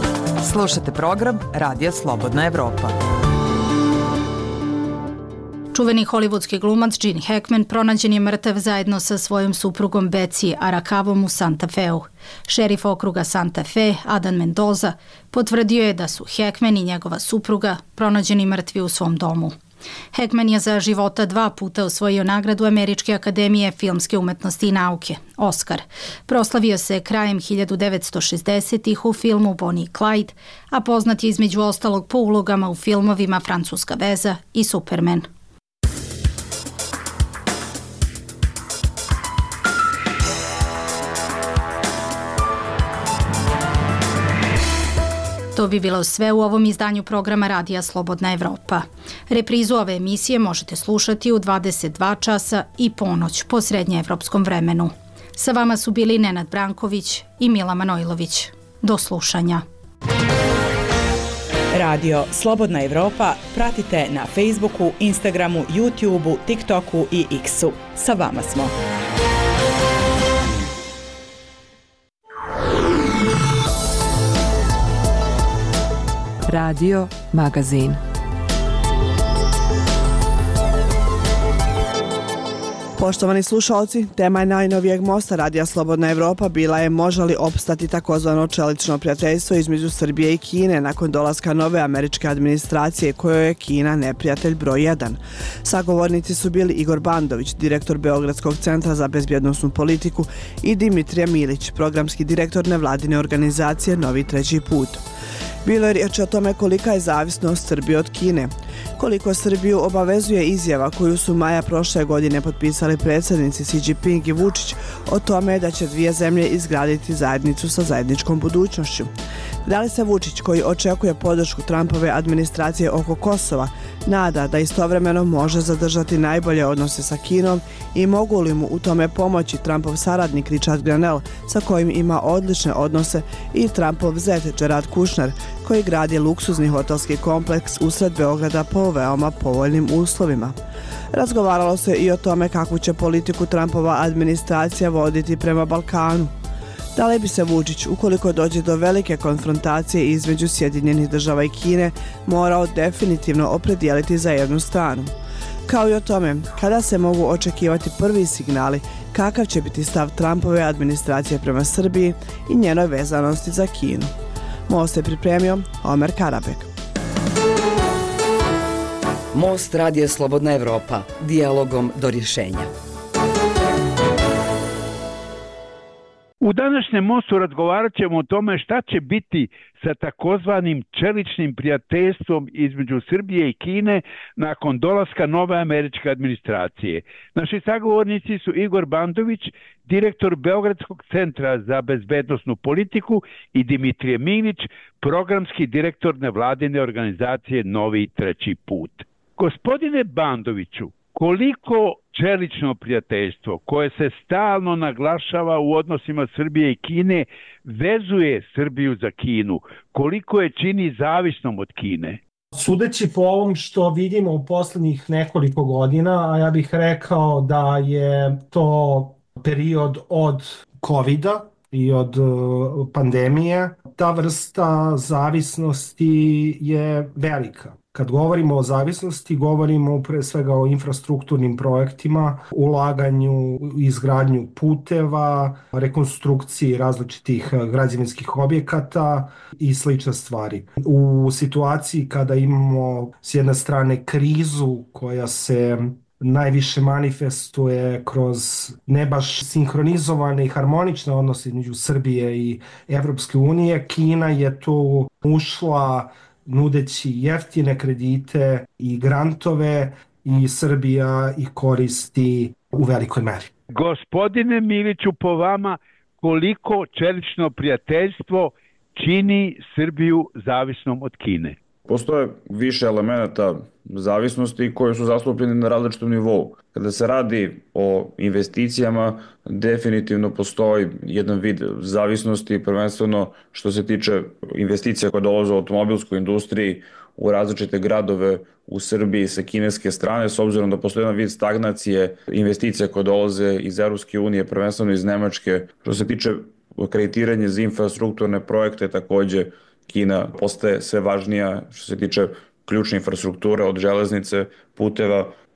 Slušate program Radija Slobodna Evropa. Čuveni hollywoodski glumac Gene Hackman pronađen je mrtav zajedno sa svojom suprugom Betsy Arakavom u Santa Feu. Šerif okruga Santa Fe, Adam Mendoza, potvrdio je da su Hackman i njegova supruga pronađeni mrtvi u svom domu. Hackman je za života dva puta osvojio nagradu Američke akademije filmske umetnosti i nauke, Oscar. Proslavio se krajem hiljadu devetsto šezdesetih u filmu Bonnie i Clyde, a poznat je između ostalog po ulogama u filmovima Francuska veza i Superman. To bi bilo sve u ovom izdanju programa Radija Slobodna Evropa. Reprizu ove emisije možete slušati u dvadeset dva časa i ponoć po srednjeevropskom vremenu. Sa vama su bili Nenad Branković i Mila Manojlović. Do slušanja. Radio Slobodna Evropa pratite na Facebooku, Instagramu, YouTubeu, TikToku i X-u. Sa vama smo. Radio Magazin. Poštovani slušalci, tema je najnovijeg mosta Radija Slobodna Evropa bila je može li opstati takozvano čelično prijateljstvo između Srbije i Kine nakon dolaska nove američke administracije kojoj je Kina neprijatelj broj jedan. Sagovornici su bili Igor Bandović, direktor Beogradskog centra za bezbjednosnu politiku, i Dimitrija Milić, programski direktor nevladine organizacije Novi treći put. Bilo je riječ o tome kolika je zavisnost Srbije od Kine, koliko Srbiju obavezuje izjava koju su maja prošle godine potpisali predsjednici Xi Jinping i Vučić o tome da će dvije zemlje izgraditi zajednicu sa zajedničkom budućnošću. Da li se Vučić, koji očekuje podršku Trumpove administracije oko Kosova, nada da istovremeno može zadržati najbolje odnose sa Kinom i mogu li mu u tome pomoći Trumpov saradnik Richard Grenell, sa kojim ima odlične odnose, i Trumpov zet Jared Kushner, koji gradi luksuzni hotelski kompleks usred Beograda po veoma povoljnim uslovima. Razgovaralo se i o tome kakvu će politiku Trumpova administracija voditi prema Balkanu. Da li bi se Vučić, ukoliko dođe do velike konfrontacije između Sjedinjenih država i Kine, morao definitivno opredijeliti za jednu stranu? Kao i o tome, kada se mogu očekivati prvi signali kakav će biti stav Trumpove administracije prema Srbiji i njenoj vezanosti za Kinu. Most je pripremio Omer Karabek. Most Radija Slobodna Evropa, dijalogom do rješenja. U današnjem mostu razgovarat ćemo o tome šta će biti sa takozvanim čeličnim prijateljstvom između Srbije i Kine nakon dolaska nove američke administracije. Naši sagovornici su Igor Bandović, direktor Beogradskog centra za bezbednosnu politiku, i Dimitrije Milić, programski direktor nevladine organizacije Novi treći put. Gospodine Bandoviću, koliko čelično prijateljstvo koje se stalno naglašava u odnosima Srbije i Kine vezuje Srbiju za Kinu? Koliko je čini zavisnom od Kine? Sudeći po ovom što vidimo u poslednjih nekoliko godina, a ja bih rekao da je to period od kovida i od pandemije, ta vrsta zavisnosti je velika. Kad govorimo o zavisnosti, govorimo pre svega o infrastrukturnim projektima, ulaganju, izgradnju puteva, rekonstrukciji različitih građevinskih objekata i slične stvari. U situaciji kada imamo s jedne strane krizu koja se najviše manifestuje kroz ne baš sinhronizovane i harmonične odnose između Srbije i Evropske unije, Kina je tu ušla nudeći jeftine kredite i grantove i Srbija ih koristi u velikoj meri. Gospodine Miliću, po vama koliko čelično prijateljstvo čini Srbiju zavisnom od Kine? Postoje više elemenata zavisnosti koje su zastupljeni na različitom nivou. Kada se radi o investicijama, definitivno postoji jedan vid zavisnosti, prvenstveno što se tiče investicija koje dolaze u automobilsku industriji u različite gradove u Srbiji sa kineske strane, s obzirom da postoji jedan vid stagnacije investicija koje dolaze iz Evropske unije, prvenstveno iz Nemačke. Što se tiče kreditiranja za infrastrukturne projekte, takođe Kina postaje sve važnija što se tiče ključne infrastrukture, od železnice, puteva,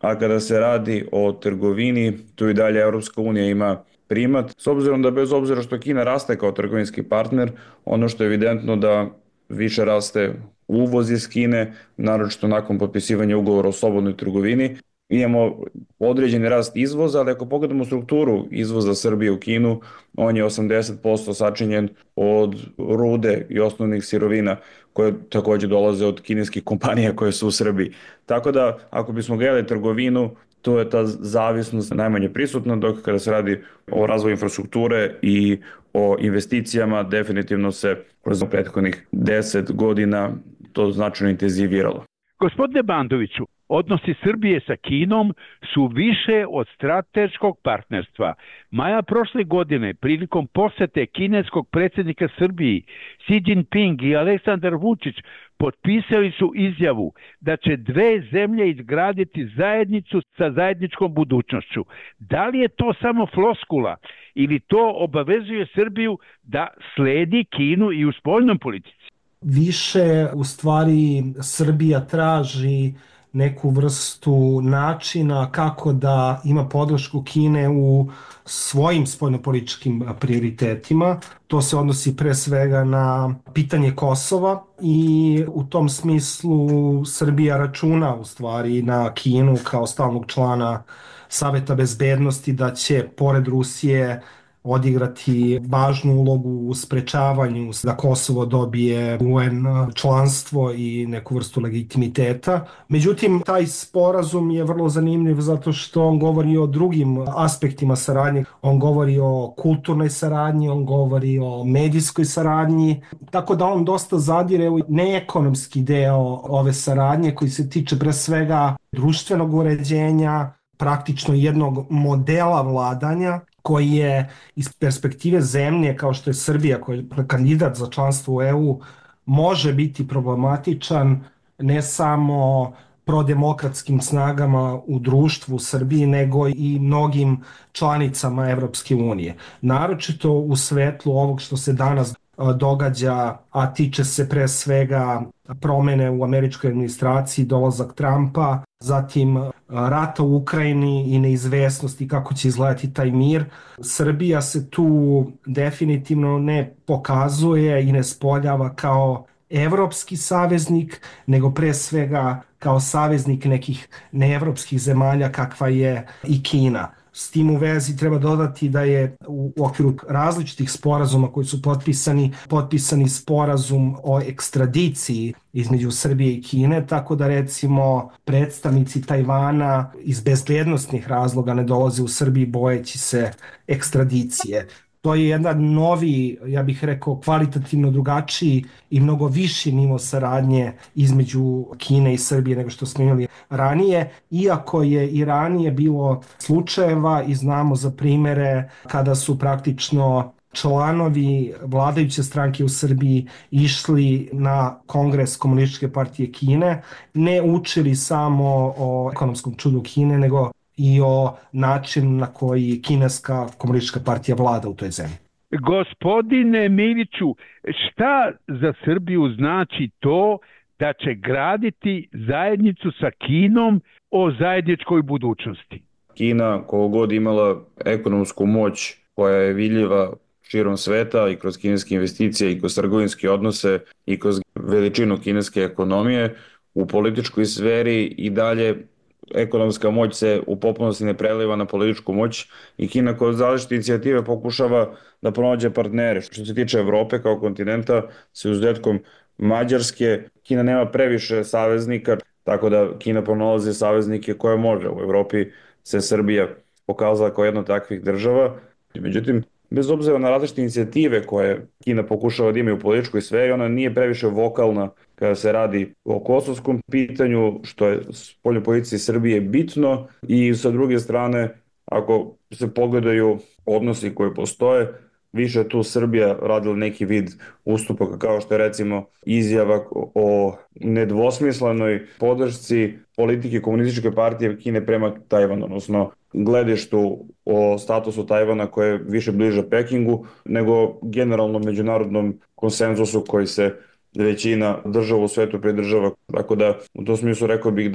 a kada se radi o trgovini, tu i dalje Evropska unija ima primat, s obzirom da bez obzira što Kina raste kao trgovinski partner, ono što je evidentno da više raste uvoz iz Kine, naročito nakon potpisivanja ugovora o slobodnoj trgovini. Imamo određeni rast izvoza, ali ako pogledamo strukturu izvoza Srbije u Kinu, on je osamdeset posto sačinjen od rude i osnovnih sirovina koje takođe dolaze od kineskih kompanija koje su u Srbiji. Tako da, ako bismo gledali trgovinu, to je ta zavisnost najmanje prisutna, dok kada se radi o razvoju infrastrukture i o investicijama, definitivno se kroz prethodnih deset godina to značajno intenziviralo. Gospodine Bandoviću, odnosi Srbije sa Kinom su više od strateškog partnerstva. Maja prošle godine, prilikom posete kineskog predsjednika Srbiji, Xi Jinping i Aleksandar Vučić potpisali su izjavu da će dve zemlje izgraditi zajednicu sa zajedničkom budućnošću. Da li je to samo floskula ili to obavezuje Srbiju da sledi Kinu i u spoljnom politici? Više, u stvari, Srbija traži neku vrstu načina kako da ima podršku Kine u svojim spoljnopolitičkim prioritetima. To se odnosi pre svega na pitanje Kosova i u tom smislu Srbija računa u stvari na Kinu kao stalnog člana Saveta bezbednosti da će pored Rusije odigrati važnu ulogu u sprečavanju da Kosovo dobije U N članstvo i neku vrstu legitimiteta. Međutim, taj sporazum je vrlo zanimljiv zato što on govori o drugim aspektima saradnje. On govori o kulturnoj saradnji, on govori o medijskoj saradnji, tako da on dosta zadire u neekonomski deo ove saradnje koji se tiče pre svega društvenog uređenja, praktično jednog modela vladanja koji je iz perspektive zemlje kao što je Srbija, koja je kandidat za članstvo u E U, može biti problematičan ne samo prodemokratskim snagama u društvu u Srbiji, nego i mnogim članicama Evropske unije. Naročito u svetlu ovog što se danas događa, a tiče se pre svega promene u američkoj administraciji, dolazak Trumpa, zatim rata u Ukrajini i neizvesnosti kako će izgledati taj mir. Srbija se tu definitivno ne pokazuje i ne spoljava kao evropski saveznik, nego pre svega kao saveznik nekih neevropskih zemalja kakva je i Kina. S tim u vezi treba dodati da je u okviru različitih sporazuma koji su potpisani, potpisani sporazum o ekstradiciji između Srbije i Kine, tako da recimo predstavnici Tajvana iz bezbednostnih razloga ne dolaze u Srbiji bojeći se ekstradicije. To je jedan novi, ja bih rekao, kvalitativno drugačiji i mnogo viši nivo saradnje između Kine i Srbije nego što smo imali ranije, iako je i ranije bilo slučajeva i znamo za primere kada su praktično članovi vladajuće stranke u Srbiji išli na Kongres Komunističke partije Kine, ne učili samo o ekonomskom čudu Kine, nego i o načinu na koji kineska komunistička partija vlada u toj zemlji. Gospodine Miliću, šta za Srbiju znači to da će graditi zajednicu sa Kinom o zajedničkoj budućnosti? Kina, koliko god imala ekonomsku moć koja je vidljiva širom sveta i kroz kineske investicije i kroz trgovinske odnose i kroz veličinu kineske ekonomije, u političkoj sferi i dalje ekonomska moć se u potpunosti ne preliva na političku moć i Kina kroz različite inicijative pokušava da pronađe partnere. Što se tiče Evrope kao kontinenta, sa izuzetkom Mađarske, Kina nema previše saveznika, tako da Kina pronalazi saveznike koje može. U Evropi se Srbija pokazala kao jedna od takvih država. Međutim, bez obzira na različite inicijative koje Kina pokušava da ima u političkoj sferi, ona nije previše vokalna kada se radi o kosovskom pitanju, što je spoljnoj politici Srbije bitno, i sa druge strane, ako se pogledaju odnosi koji postoje, više tu Srbija radila neki vid ustupaka, kao što je recimo izjava o nedvosmislenoj podršci politike komunističke partije Kine prema Tajvanu, odnosno gledištu o statusu Tajvana koje je više bliže Pekingu nego generalno međunarodnom konsenzusu koji se većina država u svetu pridržava. Tako da u tom smislu rekao bih da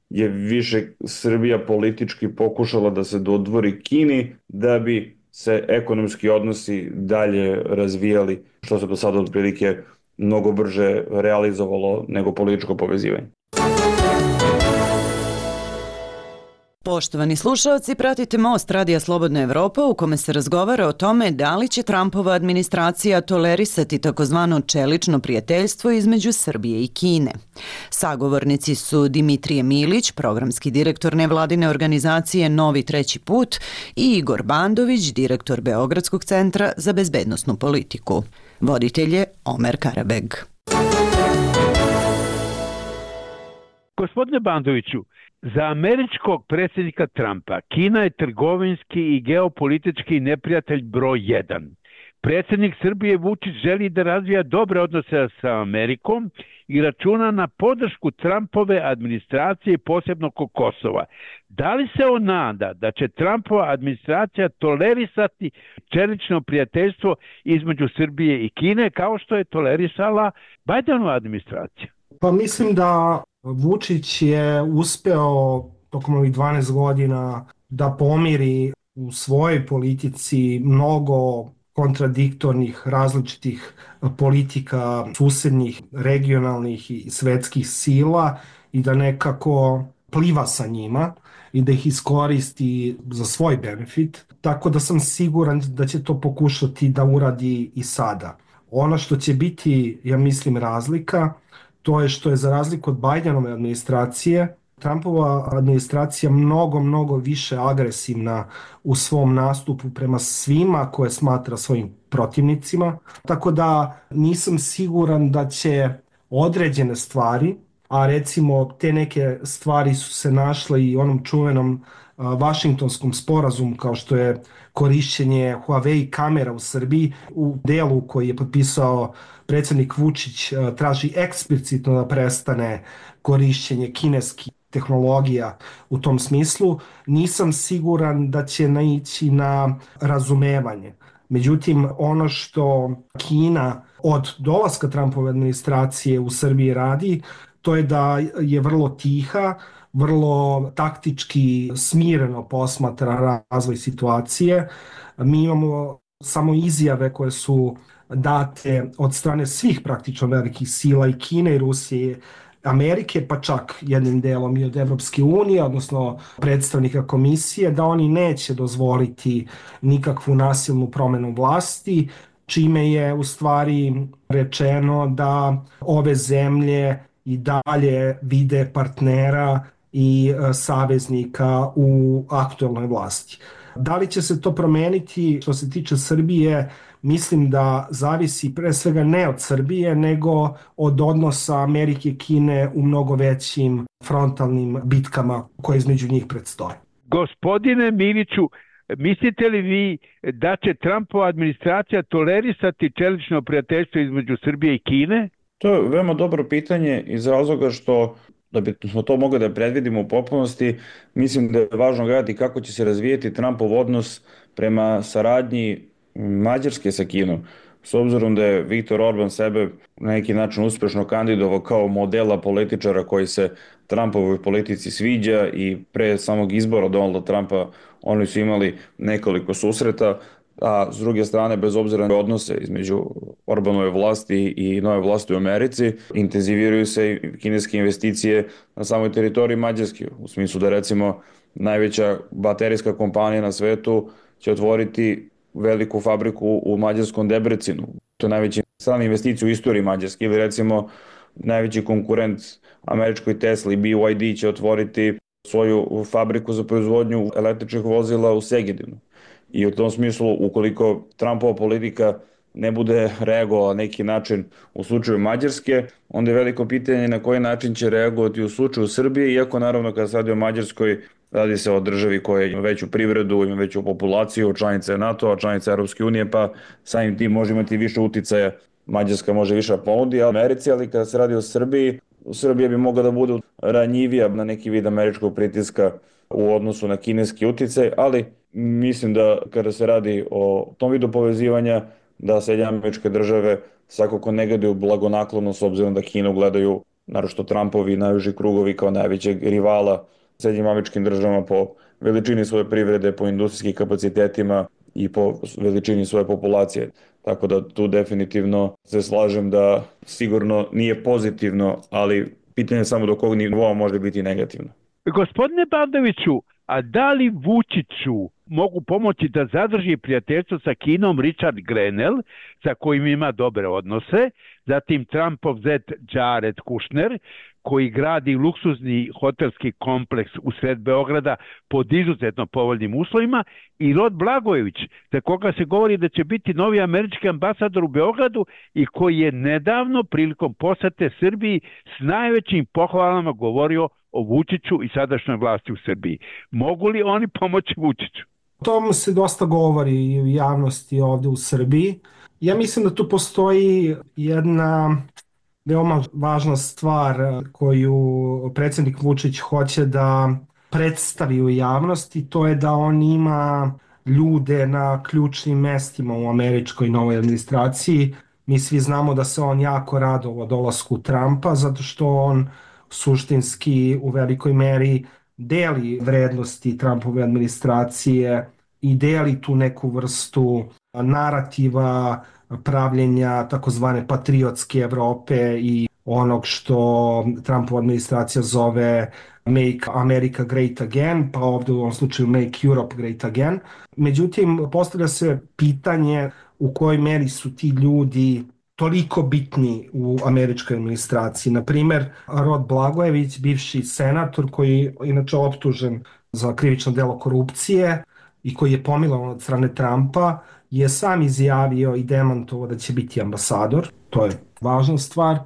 je više Srbija politički pokušala da se dodvori Kini da bi se ekonomski odnosi dalje razvijali, što se do sada otprilike mnogo brže realizovalo nego političko povezivanje. Poštovani slušalci, pratite Most Radija Slobodna Evropa u kome se razgovara o tome da li će Trumpova administracija tolerisati takozvano čelično prijateljstvo između Srbije i Kine. Sagovornici su Dimitrije Milić, programski direktor nevladine organizacije Novi treći put, i Igor Bandović, direktor Beogradskog centra za bezbednosnu politiku. Voditelj je Omer Karabeg. Gospodine Bandoviću, za američkog predsjednika Trumpa Kina je trgovinski i geopolitički neprijatelj broj jedan. Predsjednik Srbije Vučić želi da razvija dobre odnose sa Amerikom i računa na podršku Trumpove administracije, posebno oko Kosova. Da li se on nada da će Trumpova administracija tolerisati čelično prijateljstvo između Srbije i Kine kao što je tolerisala Bidenova administracija? Pa mislim da Vučić je uspeo tokom ovih dvanaest godina da pomiri u svojoj politici mnogo kontradiktornih, različitih politika susednih, regionalnih i svetskih sila i da nekako pliva sa njima i da ih iskoristi za svoj benefit. Tako da sam siguran da će to pokušati da uradi i sada. Ono što će biti, ja mislim, razlika, to je što je za razliku od Bidenove administracije, Trumpova administracija mnogo, mnogo više agresivna u svom nastupu prema svima koje smatra svojim protivnicima. Tako da nisam siguran da će određene stvari, a recimo te neke stvari su se našle i onom čuvenom Vašingtonskom sporazumu kao što je korišćenje Huawei kamera u Srbiji, u delu koji je potpisao predsjednik Vučić traži eksplicitno da prestane korišćenje kineskih tehnologija u tom smislu. Nisam siguran da će naići na razumevanje. Međutim, ono što Kina od dolaska Trumpove administracije u Srbiji radi, to je da je vrlo tiha, vrlo taktički smireno posmatra razvoj situacije. Mi imamo samo izjave koje su date od strane svih praktično velikih sila i Kine i Rusije, Amerike, pa čak jednim delom i od Evropske unije, odnosno predstavnika komisije, da oni neće dozvoliti nikakvu nasilnu promenu vlasti, čime je u stvari rečeno da ove zemlje i dalje vide partnera i saveznika u aktuelnoj vlasti. Da li će se to promeniti što se tiče Srbije? Mislim da zavisi pre svega ne od Srbije, nego od odnosa Amerike i Kine u mnogo većim frontalnim bitkama koje između njih predstoje. Gospodine Miliću, mislite li vi da će Trumpova administracija tolerisati čelično prijateljstvo između Srbije i Kine? To je veoma dobro pitanje iz razloga što da bi smo to mogli da predvidimo u potpunosti, mislim da je važno gledati kako će se razvijeti Trumpov odnos prema saradnji Mađarske sa Kinom. S obzirom da je Viktor Orban sebe na neki način uspešno kandidovao kao modela političara koji se Trumpovoj politici sviđa i pre samog izbora Donalda Trumpa oni su imali nekoliko susreta, a s druge strane, bez obzira na odnose između Orbanove vlasti i nove vlasti u Americi, intenziviraju se i kineske investicije na samoj teritoriji Mađarske, u smislu da recimo najveća baterijska kompanija na svetu će otvoriti veliku fabriku u mađarskom Debrecinu. To je najveća strana investicija u istoriji Mađarske. Ili recimo najveći konkurent američkoj Tesli, B Y D, će otvoriti svoju fabriku za proizvodnju električnih vozila u Segedinu. I u tom smislu, ukoliko Trumpova politika ne bude reagovala na neki način u slučaju Mađarske, onda je veliko pitanje na koji način će reagovati u slučaju Srbije, iako naravno kada se radi o Mađarskoj, radi se o državi koja ima veću privredu, ima veću populaciju, članica je NATO-a, članica Europske unije, pa samim tim može imati više uticaja. Mađarska može više ponudi Americi, ali kada se radi o Srbiji, Srbija bi mogla da bude ranjivija na neki vid američkog pritiska u odnosu na kineski uticaj, ali mislim da kada se radi o tom vidu povezivanja, da Sjedinjene Američke Države svakako ne gledaju blagonaklono s obzirom da Kinu gledaju naročito Trumpovi najuži krugovi kao najvećeg rivala Sjedinjenim Američkim Državama po veličini svoje privrede, po industrijskim kapacitetima i po veličini svoje populacije. Tako da tu definitivno se slažem da sigurno nije pozitivno, ali pitanje je samo do kog nivoa može biti negativno. Gospodine Bandoviću, a da li Vučiću mogu pomoći da zadrži prijateljstvo sa Kinom Richard Grenell, sa kojim ima dobre odnose, zatim Trumpov zet Jared Kushner, koji gradi luksuzni hotelski kompleks u sred Beograda pod izuzetno povoljnim uslovima, i Rod Blagojević, za koga se govori da će biti novi američki ambasador u Beogradu i koji je nedavno prilikom posete Srbiji s najvećim pohvalama govorio o Vučiću i sadašnjoj vlasti u Srbiji. Mogu li oni pomoći Vučiću? O tom se dosta govori i u javnosti ovde u Srbiji. Ja mislim da tu postoji jedna veoma važna stvar koju predsjednik Vučić hoće da predstavi u javnosti, to je da on ima ljude na ključnim mestima u američkoj novoj administraciji. Mi svi znamo da se on jako radovao dolasku Trumpa, zato što on suštinski u velikoj meri deli vrednosti Trumpove administracije i deli tu neku vrstu narativa pravljenja takozvane patriotske Evrope i onog što Trumpova administracija zove Make America Great Again, pa ovdje u ovom slučaju Make Europe Great Again. Međutim, postavlja se pitanje u kojoj meri su ti ljudi toliko bitni u američkoj administraciji. Naprimer, Rod Blagojević, bivši senator koji je inače optužen za krivično delo korupcije i koji je pomilovan od strane Trumpa, je sam izjavio i demantovao da će biti ambasador. To je važna stvar.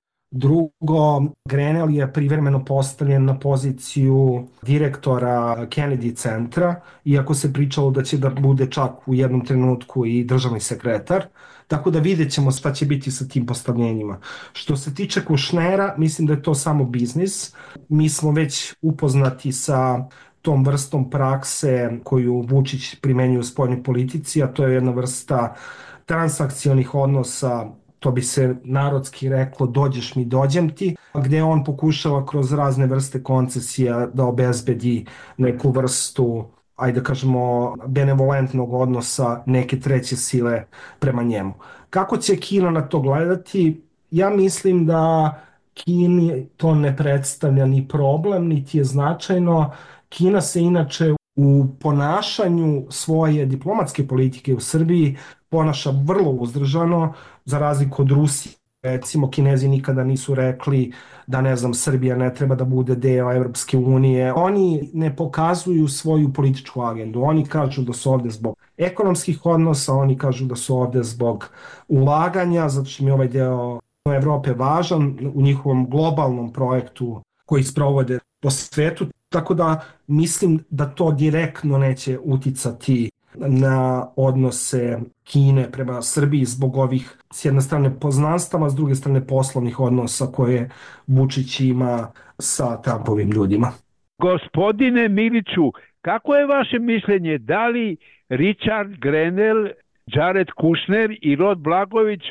Drugo, Grenell je privremeno postavljen na poziciju direktora Kennedy centra, iako se pričalo da će da bude čak u jednom trenutku i državni sekretar. Tako da vidjet ćemo šta će biti sa tim postavljenjima. Što se tiče Kushnera, mislim da je to samo biznis. Mi smo već upoznati sa tom vrstom prakse koju Vučić primenjuje u spoljnoj politici, a to je jedna vrsta transakcionih odnosa, to bi se narodski reklo dođeš mi, dođem ti, gde on pokušava kroz razne vrste koncesija da obezbedi neku vrstu, ajde da kažemo, benevolentnog odnosa neke treće sile prema njemu. Kako će Kina na to gledati? Ja mislim da Kini to ne predstavlja ni problem, niti je značajno. Kina se inače u ponašanju svoje diplomatske politike u Srbiji ponaša vrlo uzdržano, za razliku od Rusije. Recimo, Kinezi nikada nisu rekli da, ne znam, Srbija ne treba da bude deo Evropske unije. Oni ne pokazuju svoju političku agendu. Oni kažu da su ovde zbog ekonomskih odnosa, oni kažu da su ovde zbog ulaganja, zato što mi je ovaj deo Evrope važan u njihovom globalnom projektu koji sprovode po svetu. Tako da mislim da to direktno neće uticati na odnose Kine prema Srbiji zbog ovih s jedne strane poznanstava, s druge strane poslovnih odnosa koje Vučić ima sa Trumpovim ljudima. Gospodine Miliću, kako je vaše mišljenje, da li Richard Grenell, Jared Kushner i Rod Blagojević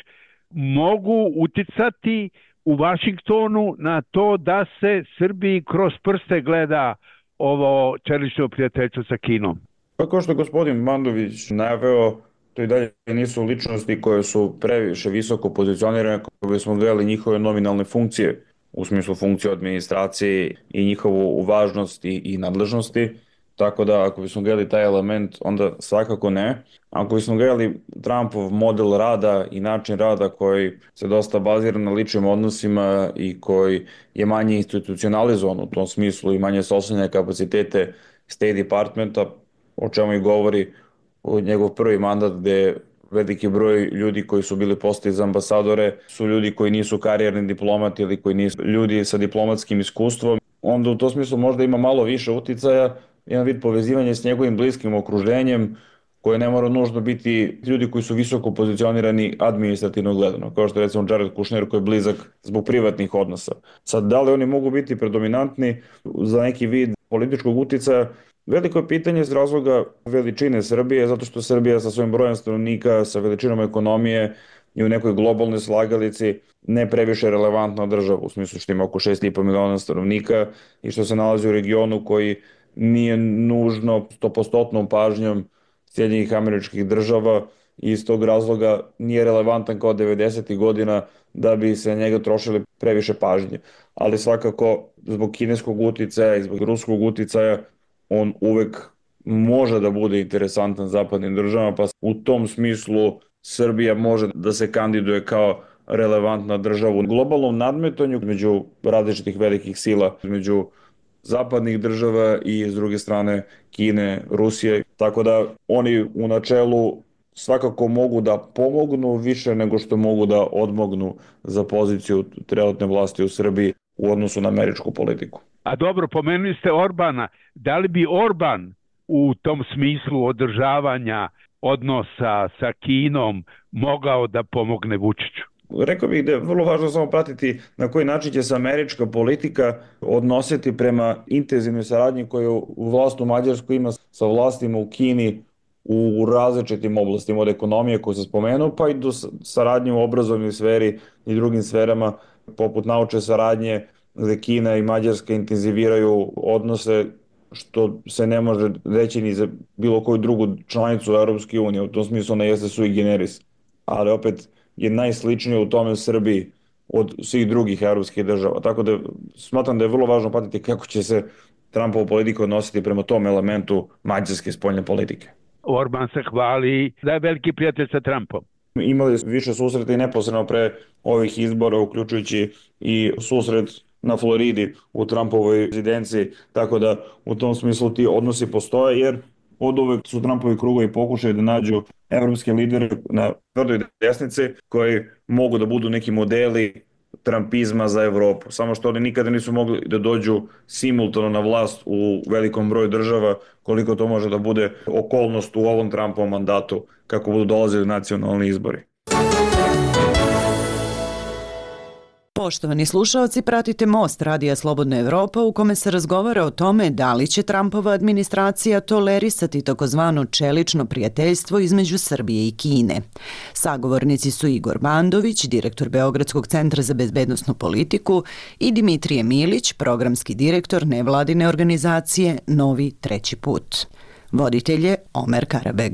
mogu uticati u Vašingtonu na to da se Srbiji kroz prste gleda ovo čelično prijateljstvo sa Kinom? Pa kao što je gospodin Bandović najaveo, to i dalje nisu ličnosti koje su previše visoko pozicionirane kako bismo gledali njihove nominalne funkcije, u smislu funkcije administracije i njihovu važnost i, i nadležnosti. Tako da ako bismo gledali taj element, onda svakako ne. Ako bismo gledali Trumpov model rada i način rada koji se dosta bazira na ličnim odnosima i koji je manje institucionalizovan u tom smislu i manje sosljene kapacitete State Departmenta, o čemu i govori njegov prvi mandat gde veliki broj ljudi koji su bili postavljeni za ambasadore su ljudi koji nisu karijerni diplomati ili koji nisu ljudi sa diplomatskim iskustvom. Onda u tom smislu možda ima malo više uticaja, jedan vid povezivanja s njegovim bliskim okruženjem, koje ne mora nužno biti ljudi koji su visoko pozicionirani administrativno gledano, kao što je recimo Jared Kushner koji je blizak zbog privatnih odnosa. Sad, da li oni mogu biti predominantni za neki vid političkog uticaja? Veliko je pitanje iz razloga veličine Srbije, zato što Srbija sa svojim brojem stanovnika, sa veličinom ekonomije, i u nekoj globalnoj slagalici ne previše relevantna država, u smislu što ima oko šest i po miliona stanovnika i što se nalazi u regionu koji nije nužno stopostotnom pažnjom Sjedinjenih Američkih Država i iz tog razloga nije relevantan kao devedesetih godina da bi se njega trošili previše pažnje. Ali svakako zbog kineskog uticaja i zbog ruskog uticaja on uvek može da bude interesantan zapadnim državama, pa u tom smislu Srbija može da se kandiduje kao relevantna država u globalnom nadmetanju među različitih velikih sila, među zapadnih država i s druge strane Kine, Rusije. Tako da oni u načelu svakako mogu da pomognu više nego što mogu da odmognu za poziciju trenutne vlasti u Srbiji u odnosu na američku politiku. A dobro, pomenuli ste Orbana. Da li bi Orban u tom smislu održavanja odnosa sa Kinom mogao da pomogne Vučiću? Rekao bih da je vrlo važno samo pratiti na koji način će se američka politika odnositi prema intenzivnoj saradnji koju vlast u Mađarskoj ima sa vlastima u Kini u različitim oblastima od ekonomije koju sam spomenuo, pa i do saradnje u obrazovnoj sferi i drugim sferama poput naučne saradnje gde Kina i Mađarska intenziviraju odnose što se ne može reći ni za bilo koju drugu članicu Europske unije, u tom smislu ona jeste sui generis, ali opet je najsličnije u tome u Srbiji od svih drugih evropskih država. Tako da smatram da je vrlo važno patiti kako će se Trumpova politika odnositi prema tom elementu mađarske spoljne politike. Orban se hvali da je veliki prijatelj sa Trumpom. Imali više susreta i neposredno pre ovih izbora, uključujući i susret na Floridi u Trumpovoj rezidenciji, tako da u tom smislu ti odnosi postoje, jer od uvek su Trumpovi krugovi pokušaju da nađu evropske lidere na tvrdoj desnici koji mogu da budu neki modeli trumpizma za Evropu. Samo što oni nikada nisu mogli da dođu simultano na vlast u velikom broju država, koliko to može da bude okolnost u ovom Trumpovom mandatu kako budu dolazili nacionalni izbori. Poštovani slušaoci, pratite Most Radija Slobodna Evropa u kome se razgovara o tome da li će Trumpova administracija tolerisati takozvano čelično prijateljstvo između Srbije i Kine. Sagovornici su Igor Bandović, direktor Beogradskog centra za bezbednosnu politiku, i Dimitrije Milić, programski direktor nevladine organizacije Novi treći put. Voditelj je Omer Karabeg.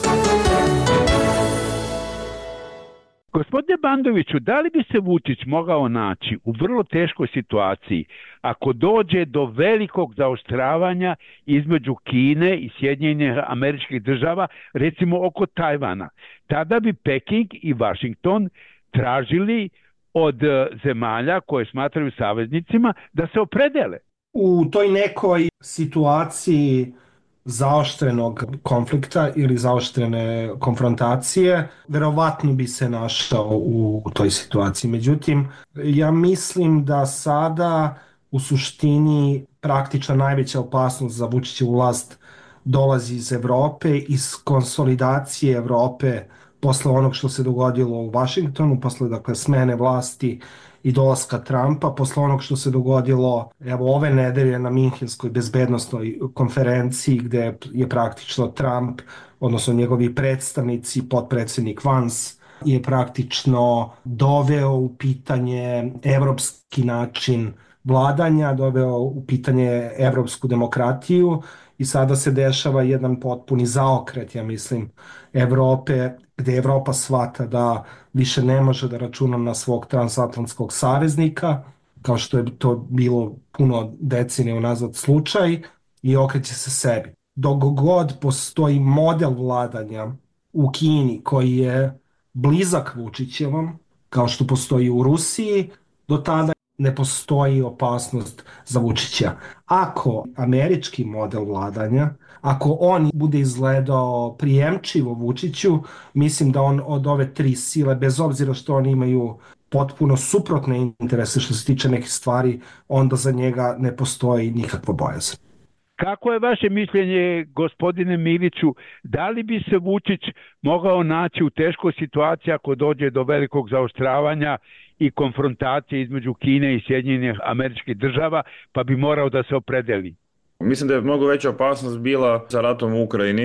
Gospodine Bandoviću, da li bi se Vučić mogao naći u vrlo teškoj situaciji ako dođe do velikog zaoštravanja između Kine i Sjedinjenih Američkih Država, recimo oko Tajvana? Tada bi Peking i Vašington tražili od zemalja koje smatraju saveznicima da se opredele. U toj nekoj situaciji zaoštrenog konflikta ili zaoštrene konfrontacije, verovatno bi se našao u toj situaciji. Međutim, ja mislim da sada u suštini praktična najveća opasnost za Vučićevu vlast dolazi iz Evrope, iz konsolidacije Evrope posle onog što se dogodilo u Vašingtonu, posle dakle smene vlasti i dolaska Trumpa, posle onog što se dogodilo evo ove nedelje na Minhenskoj bezbednosnoj konferenciji gde je praktično Trump, odnosno njegovi predstavnici, potpredsednik Vance, je praktično doveo u pitanje evropski način vladanja, doveo u pitanje evropsku demokratiju i sada se dešava jedan potpuni zaokret, ja mislim, Evrope, gde Evropa shvata da više ne može da računa na svog transatlantskog saveznika, kao što je to bilo puno decenija unazad slučaj, i okreće se sebi. Dok god postoji model vladanja u Kini koji je blizak Vučićevom, kao što postoji u Rusiji, do tada ne postoji opasnost za Vučića. Ako američki model vladanja, ako on bude izgledao prijemčivo Vučiću, mislim da on od ove tri sile, bez obzira što oni imaju potpuno suprotne interese što se tiče nekih stvari, onda za njega ne postoji nikakva bojazan. Kako je vaše mišljenje, gospodine Miliću, da li bi se Vučić mogao naći u teškoj situaciji ako dođe do velikog zaoštravanja i konfrontacije između Kine i Sjedinjenih Američkih Država, pa bi morao da se opredeli? Mislim da je mnogo veća opasnost bila sa ratom u Ukrajini,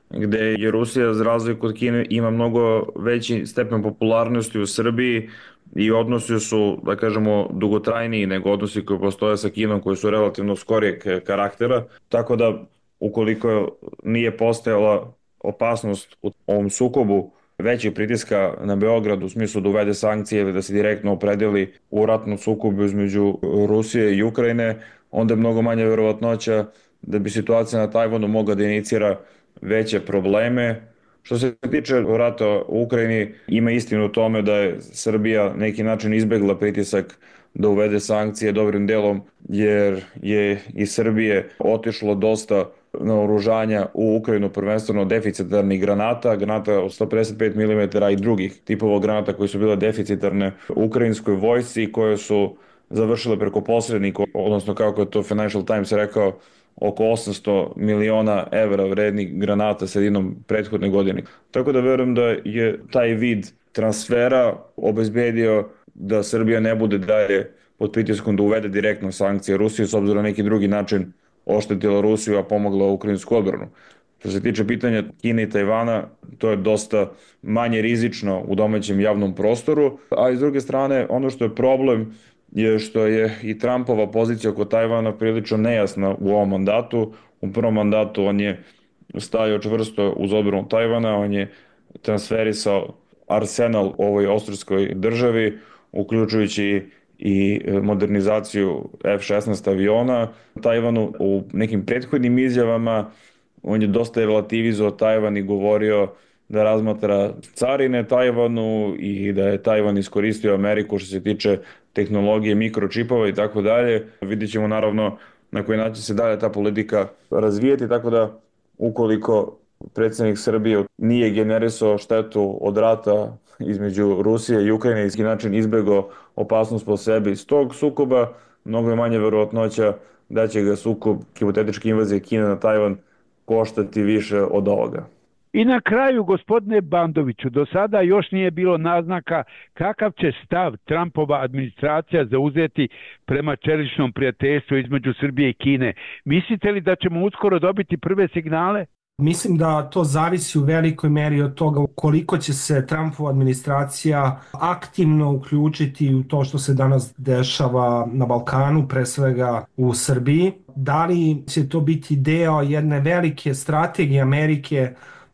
gde je Rusija za razliku od Kine ima mnogo veći stepen popularnosti u Srbiji i odnosi su, da kažemo, dugotrajniji nego odnosi koji postoje sa Kinom, koji su relativno skorijeg karaktera, tako da ukoliko nije postojala opasnost u ovom sukobu većih pritiska na Beograd u smislu da uvede sankcije ili da se direktno opredeli u ratnom sukobu između Rusije i Ukrajine, onda je mnogo manje verovatnoća da bi situacija na Tajvanu mogla da inicira veće probleme. Što se tiče rata u Ukrajini, ima istinu u tome da je Srbija neki način izbegla pritisak da uvede sankcije dobrim delom, jer je iz Srbije otišlo dosta naoružanja u Ukrajinu, prvenstveno deficitarnih granata, granata od sto pedeset pet milimetara i drugih tipova granata koji su bile deficitarne ukrajinskoj vojsci i koje su završile preko posrednika, odnosno kako je to Financial Times rekao, oko osamsto miliona evra vrednih granata sredinom prethodne godine. Tako da verujem da je taj vid transfera obezbedio da Srbija ne bude dalje pod pritiskom da uvede direktno sankcije Rusije, s obzirom na neki drugi način oštetila Rusiju, a pomogla ukrajinsku odbranu. Što se tiče pitanja Kine i Tajvana, to je dosta manje rizično u domaćem javnom prostoru, a iz druge strane, ono što je problem je što je i Trumpova pozicija oko Tajvana prilično nejasna u ovom mandatu. U prvom mandatu on je stajao čvrsto uz odbranu Tajvana, on je transferisao arsenal ovoj austrijskoj državi, uključujući i modernizaciju F šesnaest aviona Tajvanu. U nekim prethodnim izjavama on je dosta relativizovao Tajvan i govorio da razmatra carine Tajvanu i da je Tajvan iskoristio Ameriku što se tiče tehnologije, mikročipova i tako dalje. Vidjet ćemo naravno na koji način se dalje ta politika razvijeti, tako da ukoliko predsjednik Srbije nije generisao štetu od rata između Rusije i Ukrajine i na način izbegao opasnost po sebi iz tog sukoba, mnogo je manje verovatnoća da će ga sukob hipotetičke invazije Kine na Tajvan koštati više od ovoga. I na kraju, gospodine Bandoviću, do sada još nije bilo naznaka kakav će stav Trumpova administracija zauzeti prema čeličnom prijateljstvu između Srbije i Kine. Mislite li da ćemo uskoro dobiti prve signale? Mislim da to zavisi u velikoj meri od toga koliko će se Trumpova administracija aktivno uključiti u to što se danas dešava na Balkanu, pre svega u Srbiji. Da li će to biti deo jedne velike strategije Amerike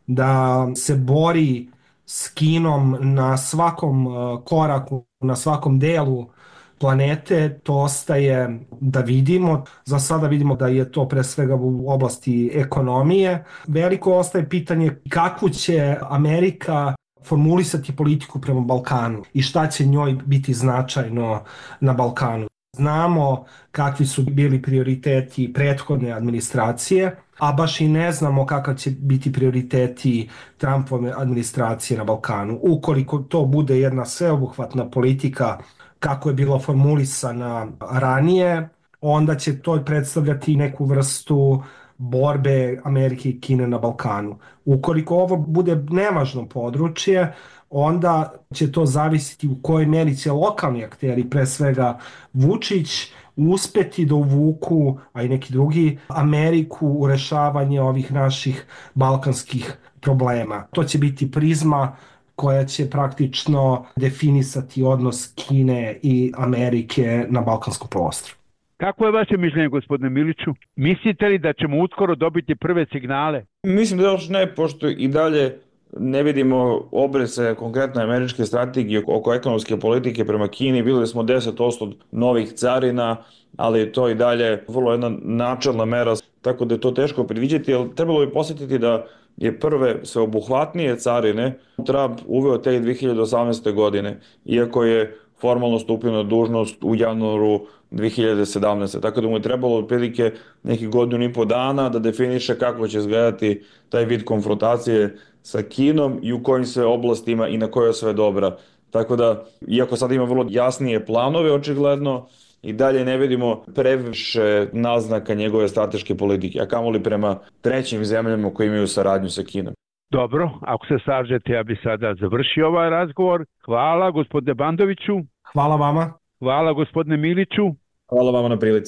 da se bori s Kinom na svakom koraku, na svakom delu planete, to ostaje da vidimo. Za sada vidimo da je to pre svega u oblasti ekonomije. Veliko ostaje pitanje kakvu će Amerika formulisati politiku prema Balkanu i šta će njoj biti značajno na Balkanu. Znamo kakvi su bili prioriteti prethodne administracije, a baš i ne znamo kakav će biti prioriteti Trumpove administracije na Balkanu. Ukoliko to bude jedna sveobuhvatna politika kako je bilo formulisana ranije, onda će to predstavljati neku vrstu borbe Amerike i Kine na Balkanu. Ukoliko ovo bude nevažno područje, onda će to zavisiti u kojoj meri će lokalni akteri, pre svega Vučić, uspeti da uvuku, a i neki drugi, Ameriku u rešavanje ovih naših balkanskih problema. To će biti prizma koja će praktično definisati odnos Kine i Amerike na balkanskom prostoru. Kako je vaše mišljenje, gospodine Miliću? Mislite li da ćemo uskoro dobiti prve signale? Mislim da još ne, pošto i dalje ne vidimo obrese konkretne američke strategije oko ekonomske politike prema Kini. Videli smo deset posto novih carina, ali to i dalje vrlo jedna načelna mera, tako da je to teško predviđati, ali trebalo bi posjetiti da je prve sveobuhvatnije carine Trump uveo tek dve hiljade osamnaeste. godine, iako je formalno stupio na dužnost u januaru dve hiljade sedamnaeste. Tako da mu je trebalo otprilike nekih godinu i po dana da definiše kako će izgledati taj vid konfrontacije sa Kinom i u kojim sve oblastima i na kojoj je sve dobra. Tako da, iako sad ima vrlo jasnije planove, očigledno, i dalje ne vidimo previše naznaka njegove strateške politike, a kamoli prema trećim zemljama koji imaju saradnju sa Kinom. Dobro, ako se slažete, ja bi sada završio ovaj razgovor. Hvala, gospodine Bandoviću. Hvala vama. Hvala, gospodine Miliću. Hvala vama na prilici.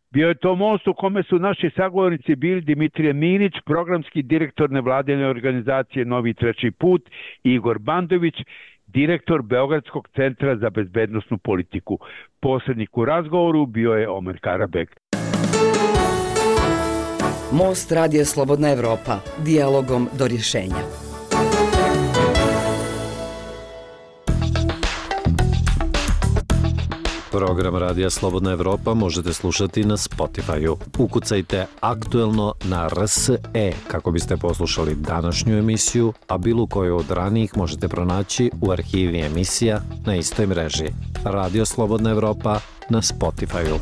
Bio je to most u kome su naši sagovornici bili Dimitrije Minić, programski direktor nevladine organizacije Novi treći put, i Igor Bandović, direktor Beogradskog centra za bezbednosnu politiku. Posrednik u razgovoru bio je Omer Karabek. Most Radija Slobodna Evropa. Dijalogom do rješenja. Program Radija Slobodna Evropa možete slušati na Spotify-u. Ukucajte aktuelno na R S E kako biste poslušali današnju emisiju, a bilo koju od ranijih možete pronaći u arhivi emisija na istoj mreži. Radio Slobodna Evropa na Spotify-u.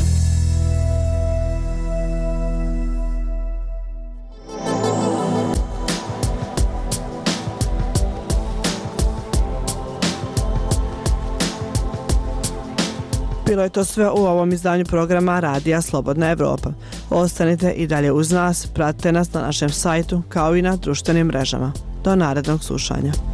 Bilo je to sve u ovom izdanju programa Radija Slobodna Evropa. Ostanite i dalje uz nas, pratite nas na našem sajtu kao i na društvenim mrežama. Do narednog slušanja.